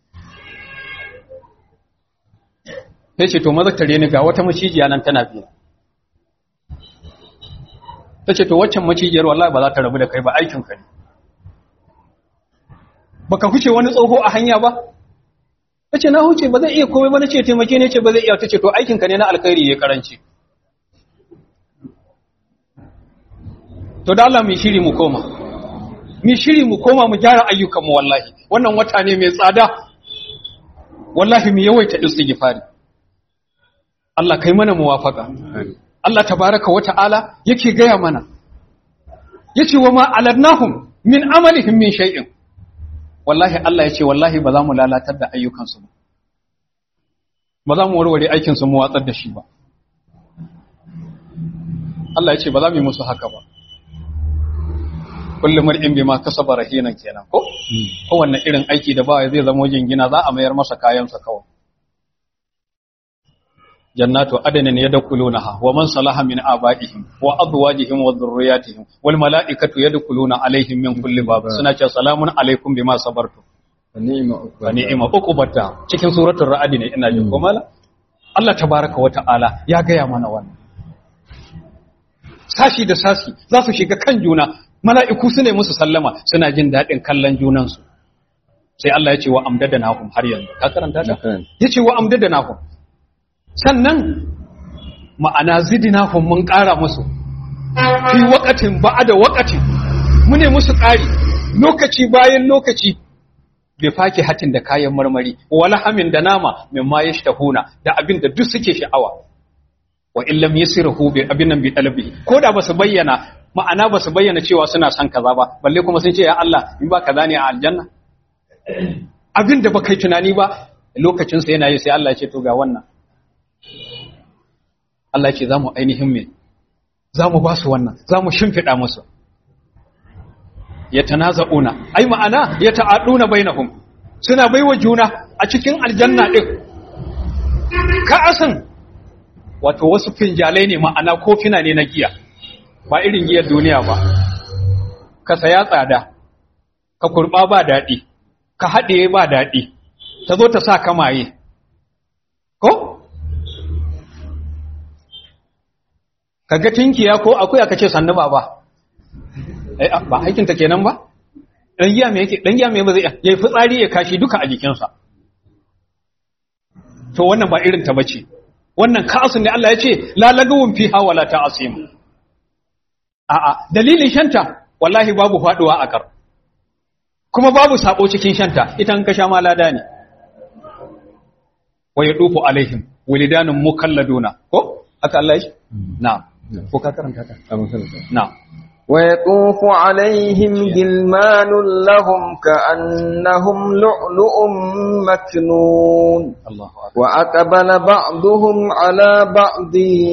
tace to maza tare ni ga wata macijiya nan tana biya tace to waccan macijiyar wallahi ba za ta rabu da kai ba aikin ka ne baka huce wani tsoho a hanya ba tace na huce ba zai iya komai ba nace taimake ne ce ba zai iya tace to aikin ka ne na alkhairi ya karanci to da Allah mu shiri mu koma mu gyara ayyukanmu wallahi wannan wata ne mai tsada wallahi mu yawaita istighfari Allah kai mana muwafaka Allah tabaaraka wa ta'ala yake gaya mana yace wa ma aladnahum min amalihim min shay'in wallahi Allah yace wallahi ba za mu lalatar da ayyukansu ba za mu warware aikin su mu watsar da shi ba Allah yace ba za mu yi musu haka ba kullum mar'in bima kasaba rahinan kenan ko kowanne irin aiki da ba zai zama jingina za a mayar masa kayansa kawai jannatu adnin yadkhulunaha wa man salaha min abaihim wa azwajihim wa dhurriyyatihim wal malaikatu yadkhuluna alaihim min kulli bab suna cewa salamun alaikum bima sabartum wa ni'ma uqubata cikin suratul ra'd ne ina jin ko mala Allah tabaaraka wa ta'ala ya gaya mana wannan sashi da sashi za su shiga kan juna mala'iku su ne musu sallama suna jin daɗin kallon junansu sai Allah ya ce wa amdada nahum har yanzu ka karanta ta ya ce wa amdada nahum sannan ma'ana zidinahum mun ƙara musu fi waƙatin ba'ada waƙatin mu ne musu ƙari lokaci bayan lokaci bai faki hatin da kayan marmari wala hamin da nama min ma yashtahuna da abin da duk suke sha'awa wa illam yasirahu bi abin nan bi talabi ko da basu bayyana ma'ana ba su bayyana cewa suna son kaza ba balle kuma sun ce ya Allah in ba kaza ne a aljanna abin da baka yi tunani ba lokacin sa yana yi sai Allah ya ce to ga wannan Allah ya ce zamu ainihin me zamu ba su wannan zamu shimfida musu yatanaza'una ai ma'ana yata'aduna bainahum suna baiwa juna a cikin aljanna din ka asan wato wasu finjalai ne ma'ana kofina ne na giya ba irin giyar duniya ba ka saya tsada ka kurba ba daɗi ka haɗe ba daɗi ta zo ta sa kamaye ko ka ga tinkiya ko akwai aka ce sannu ba ba aikinta kenan ba ɗan giya mai yake ɗan giya mai ba zai yi fitsari ya kashi duka a jikinsa to wannan ba irin ta bace wannan ka'asun ne Allah ya ce la lagawun fiha wala ta'asim a'a dalilin shanta wallahi babu faduwa a kar kuma babu sabo cikin shanta ita an kasha ma lada ne wa yadufu alaihim wulidanun mukalladuna ko haka Allah ya na'am ko ka karanta ta na'am ويطوف عليهم غلمان لهم كأنهم لؤلؤ مكنون الله أكبر وأقبل بعضهم على بعض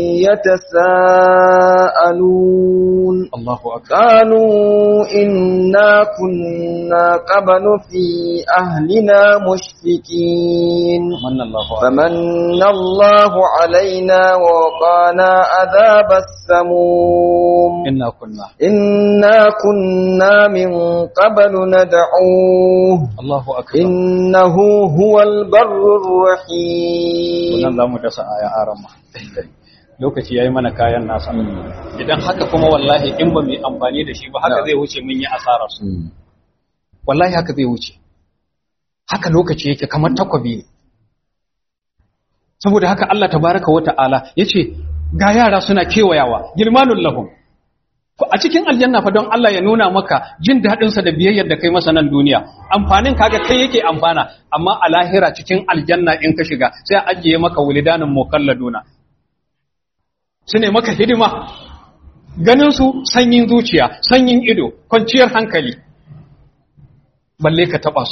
يتساءلون الله أكبر قالوا إنا كنا قبل في أهلنا مشفقين فمن الله علينا ووقانا عذاب السموم إنا كنا من قبل ندعوه الله أكبر إنه هو البر الرحيم wannan zamu dasa aya arama lokaci yayi mana kayan nasa idan haka kuma wallahi in ba mu amfani da shi ba haka zai wuce mun yi asara su wallahi haka zai wuce haka lokaci yake kamar takwabi ne saboda haka Allah tabaraka wa ta'ala yace ga yara suna kewayawa gilmanul lahum a cikin aljanna fa don Allah ya nuna maka jin daɗinsa da biyayyar da kai masa nan duniya amfanin kaga kai yake amfana amma a lahira cikin aljanna in ka shiga sai a ajiye maka wulidanin mukalladuna su ne maka hidima ganin su sanyin zuciya sanyin ido kwanciyar hankali balle ka taba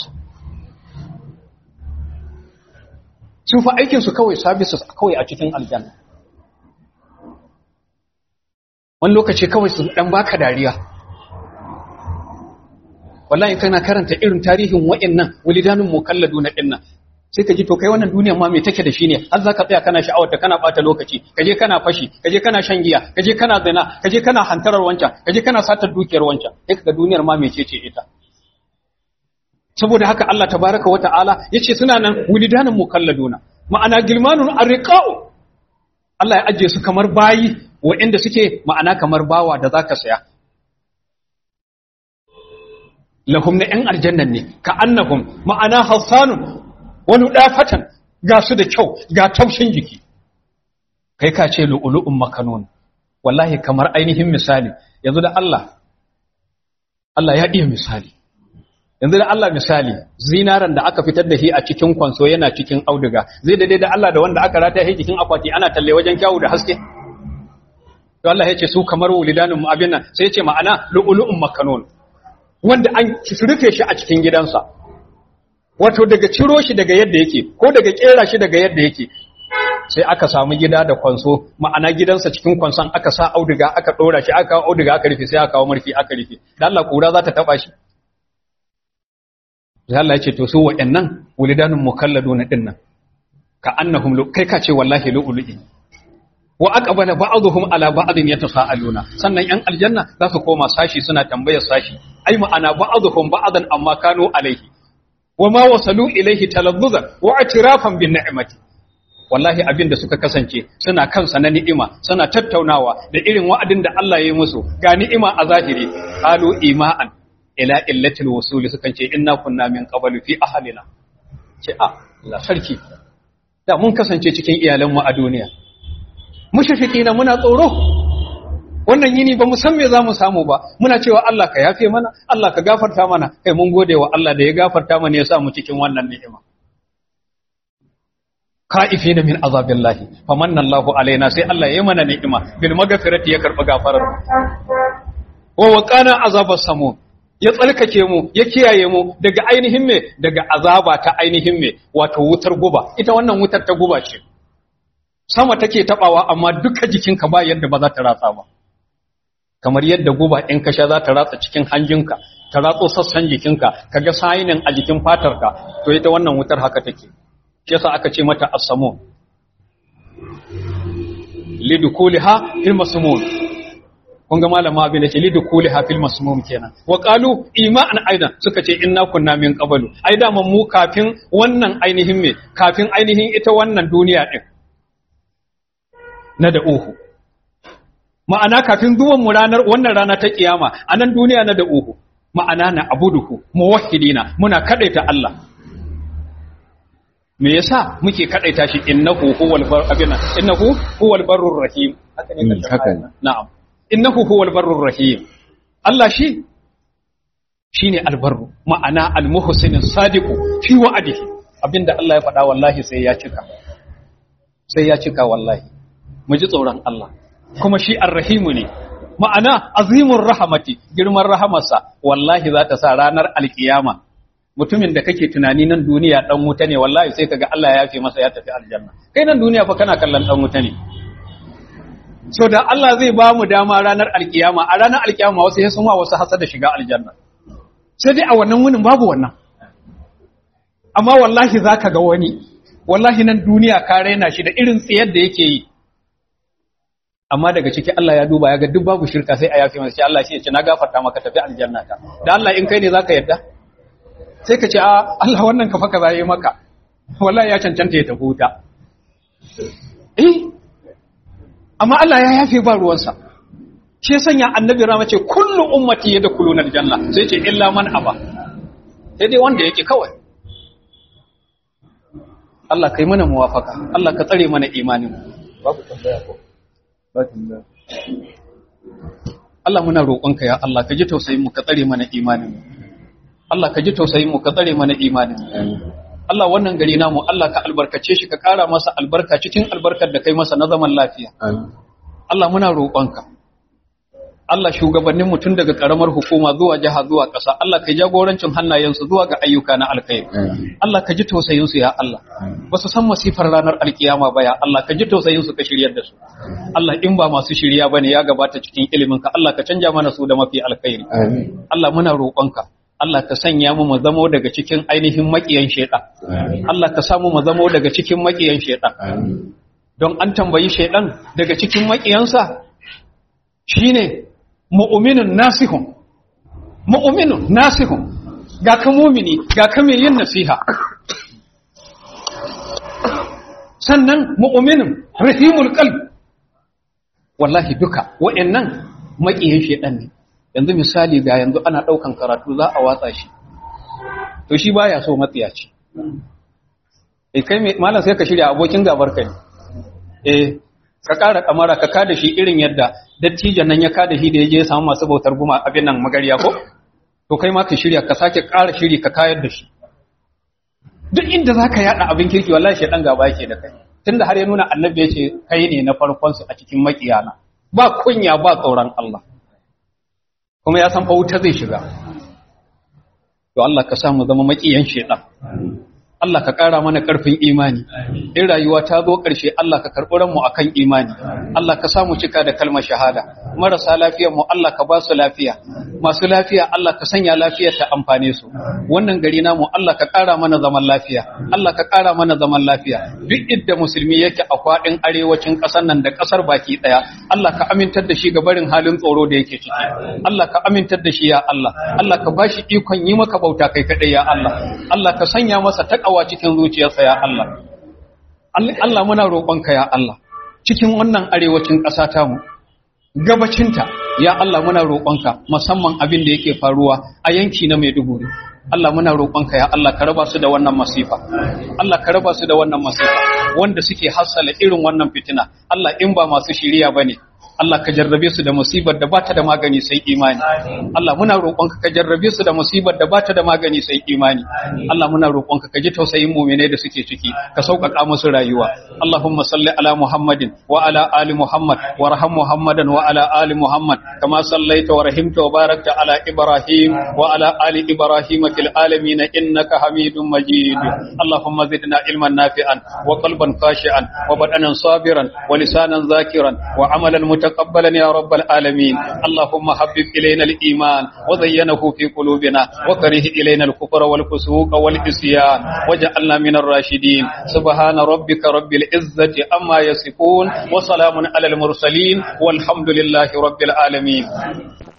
su fa aikin su kawai services kawai a cikin aljanna wani lokaci kawai su dan baka dariya wallahi kana karanta irin tarihin wa'annan wulidanun mukalladuna dinnan sai ka ji to kai wannan duniyar ma me take da shi ne har zaka tsaya kana sha'awar ta kana bata lokaci kaje kana fashi kaje kana shan giya kaje kana zina kaje kana hantarar wancan kaje kana satar dukiyar wancan sai kaga duniyar ma mecece ita saboda haka Allah tabaraka wata'ala yace suna nan wulidanun mukalladuna ma'ana gilmanun arriqa'u Allah ya ajiye su kamar bayi waɗanda suke ma'ana kamar bawa da zaka saya lahum na ‘yan aljannan ne ka annahum ma'ana hassanun wani ɗafatan ga su da kyau ga taushin jiki kai ka ce lu'ulu'un makanun wallahi kamar ainihin misali yanzu da Allah ya iya misali yanzu da Allah misali zinaran da aka fitar da shi a cikin kwanso yana cikin auduga zai daidai da Allah da wanda aka rata shi cikin akwati ana talle wajen kyawu da haske to Allah ya ce su kamar wulidanun abin nan sai ya ce ma'ana lu'ulu'un makanun wanda an rufe shi a cikin gidansa wato daga ciro shi daga yadda yake ko daga kera shi daga yadda yake sai aka samu gida da kwanso ma'ana gidansa cikin kwanson aka sa auduga aka dora shi aka kawo auduga aka rufe sai aka kawo murfi aka rufe dan Allah kura za ta taba shi sai Allah ya ce to su waɗannan wulidanun mukalladuna dinnan ka annahum kai ka ce wallahi lu'lu'i wa aqbala ba'dhum ala ba'din yatasaaluna sannan yan aljanna za su koma sashi suna tambayar sashi ai ma'ana ba'dhum ba'dan amma kanu alaihi wama wasalu ilaihi talazzuzan wa atirafan bin ni'mati wallahi abinda suka kasance suna kansa na ni'ima suna tattaunawa da irin wa'adin da Allah ya yi musu ga ni'ima a zahiri qalu ima'an ila illatil wusul sukan ce inna kunna min qablu fi ahlina ce la sarki da mun kasance cikin iyalan mu a duniya mushfiqina muna tsoro wannan yini ba mu san me za mu samu ba muna cewa Allah ka yafe mana Allah ka gafarta mana kai mun gode wa Allah da ya gafarta mana ya sa mu cikin wannan ni'ima ka'ifina min azabillahi famanna Allahu alaina sai Allah ya mana ni'ima bil magfirati ya karba gafarar wa waqana azabas samu ya tsarkake mu ya kiyaye mu daga ainihin me daga azaba ta ainihin me wato wutar guba ita wannan wutar ta guba ce sama take tabawa amma duka jikinka ba yadda ba za ta ratsa ba kamar yadda guba in ka sha za ta ratsa cikin hanjinka ta ratso sassan jikinka kaga sayinin a jikin fatarka to ita wannan wutar haka take shi yasa aka ce mata as-samun lidukuliha fil masmun kun ga malama abin da ce lidukuliha fil masmun kenan wa qalu ima'an aidan suka ce inna kunna min qablu ai da mu kafin wannan ainihin me kafin ainihin ita wannan duniya din na da uhu ma'ana kafin zuwan mu wannan rana ta kiyama a nan duniya na da uhu ma'ana na abuduhu muwahhidina muna kadaita Allah me yasa muke kadaita shi innahu huwal barrur rahim haka ne na'am innahu huwal barrur rahim Allah shine albarru ma'ana almuhsinin sadiqu fi wa'adihi abinda Allah ya faɗa wallahi sai ya cika sai ya cika wallahi. Mu ji tsoron Allah. Kuma shi Ar-Rahimu ne. Ma'ana azimur rahamati, girman rahamarsa wallahi za ta sa ranar alkiyama mutumin da kake tunani nan duniya dan wuta ne wallahi sai kaga Allah ya yafe masa ya tafi aljanna. Kai nan duniya fa kana kallon dan wuta ne. So da Allah zai ba mu dama ranar alkiyama, a ranar alkiyama wasu sai suma wasu hasada shiga aljanna. Sai dai a wannan wunin babu wannan. Amma wallahi zaka ga wani, wallahi nan duniya ka raina shi da irin tsiyar da yake yi. Amma daga ciki Allah ya duba ya ga duk babu shirka sai a yafe masa, sai Allah shi ya ce na gafarta maka tafi aljanna ta. Da Allah in kai ne zaka yarda? Sai ka ce a Allah wannan kafa kaza yayi maka. Wallahi ya cancanta ya tafi wuta. Amma Allah ya yafe ba ruwansa. Shi ya sanya annabi rama ce kullu ummati yadkhuluna aljanna, sai ce illa man aba. Sai dai wanda yake kawai. Allah kai mana muwafaka, Allah ka tsare mana imanin. Babu tambaya ko? Allah muna roƙonka ya Allah ka ji tausayin mu ka tsare mana imanin. Allah ka ji tausayin mu ka tsare mana imanin. Allah wannan gari namu Allah ka albarkace shi ka ƙara masa albarka cikin albarkar da kai masa na zaman lafiya. Allah muna roƙonka. Allah shugabannin mutum daga karamar hukuma zuwa jiha zuwa ƙasa Allah ka jagorancin hannayensu zuwa ga ayyuka na alkhairi. Allah ka ji tausayin su ya Allah. Ba su san masifar ranar alkiyama ba ya Allah ka ji tausayin su ka shiryar da su. Allah in ba masu shirya bane ya gabata cikin ilimin ka Allah ka canja mana su da mafi alkhairi. Allah muna roƙonka. Allah ka sanya mu zamo daga cikin ainihin makiyan shaitan. Allah ka samu mu zamo daga cikin makiyan shaitan. Don an tambayi shaitan daga cikin makiyansa shine mu'minun nasihun. Mu'minun nasihun. Ga ka mu'mini, ga ka mai yin nasiha. Sannan mu'minun rahimul qalb. Wallahi duka wa'annan makiyan shaitan ne. Yanzu misali ga yanzu ana ɗaukan karatu za a watsa shi, to shi baya so matsiyaci. Kai malam sai ka shirya abokin gabar ka ne. Ka ƙara kamara ka kada shi irin yadda dattijan nan ya kada shi da ya je ya samu masu bautar guma abin nan magariya ko? To kai ma ka shirya ka sake ƙara shiri ka kayar da shi. Duk inda za ka yaɗa abin kirki wallahi shaiɗan gaba yake da kai. Tunda har ya nuna annabi ya ce kai ne na farkonsu a cikin makiyana. Ba kunya ba tsoron Allah. Kuma ya san fa wuta zai shiga. To Allah ka samu zama makiyan shedan. Allah ka ƙara mana ƙarfin imani. In rayuwa ta zo ƙarshe Allah ka karɓi ranmu akan imani. Allah ka samu cika da kalmar shahada. Marasa lafiyar mu Allah ka ba su lafiya. Masu lafiya Allah ka sanya lafiyar ta amfane su. Wannan gari namu Allah ka ƙara mana zaman lafiya. Allah ka ƙara mana zaman lafiya. Duk inda musulmi yake a faɗin arewacin ƙasar nan da ƙasar baki ɗaya, Allah ka amintar da shi ga barin halin tsoro da yake ciki. Allah ka amintar da shi ya Allah. Allah ka bashi ikon yi maka bauta kai kaɗai ya Allah. Allah ka sanya masa takawa cikin zuciyarsa ya Allah. Allah muna roƙonka ya Allah. Cikin wannan arewacin ƙasa tamu, gabacinta ya Allah muna roƙonka musamman abin da yake faruwa a yanki na Maiduguri. Allah muna roƙonka ya Allah ka raba su da wannan masifa. Allah ka raba su da wannan masifa wanda suke hassala irin wannan fitina. Allah in ba masu shiriya bane Allah ka jarrabe su da musibar da bata da magani sai imani. Allah muna roƙonka ka jarrabe su da musibar da bata da magani sai imani. Allah muna roƙonka ka ji tausayin mu'minai da suke ciki, ka sauƙaƙa musu rayuwa. Allahumma salli ala Muhammadin wa ala ali Muhammad warham Muhammadan wa ala ali Muhammad kama sallaita wa rahimta wa barakta ala Ibrahim wa ala ali Ibrahim fil alamin innaka Hamidum Majid. Allahumma zidna ilman nafi'an wa qalban khashi'an wa badanan sabiran wa lisanan zakiran wa amalan تقبلا يا رب العالمين. اللهم حبب إلينا الإيمان وزينه في قلوبنا وكره إلينا الكفر والفسوق والعصيان وجعلنا من الراشدين. سبحان ربك رب العزة عما يصفون وسلام على المرسلين والحمد لله رب العالمين.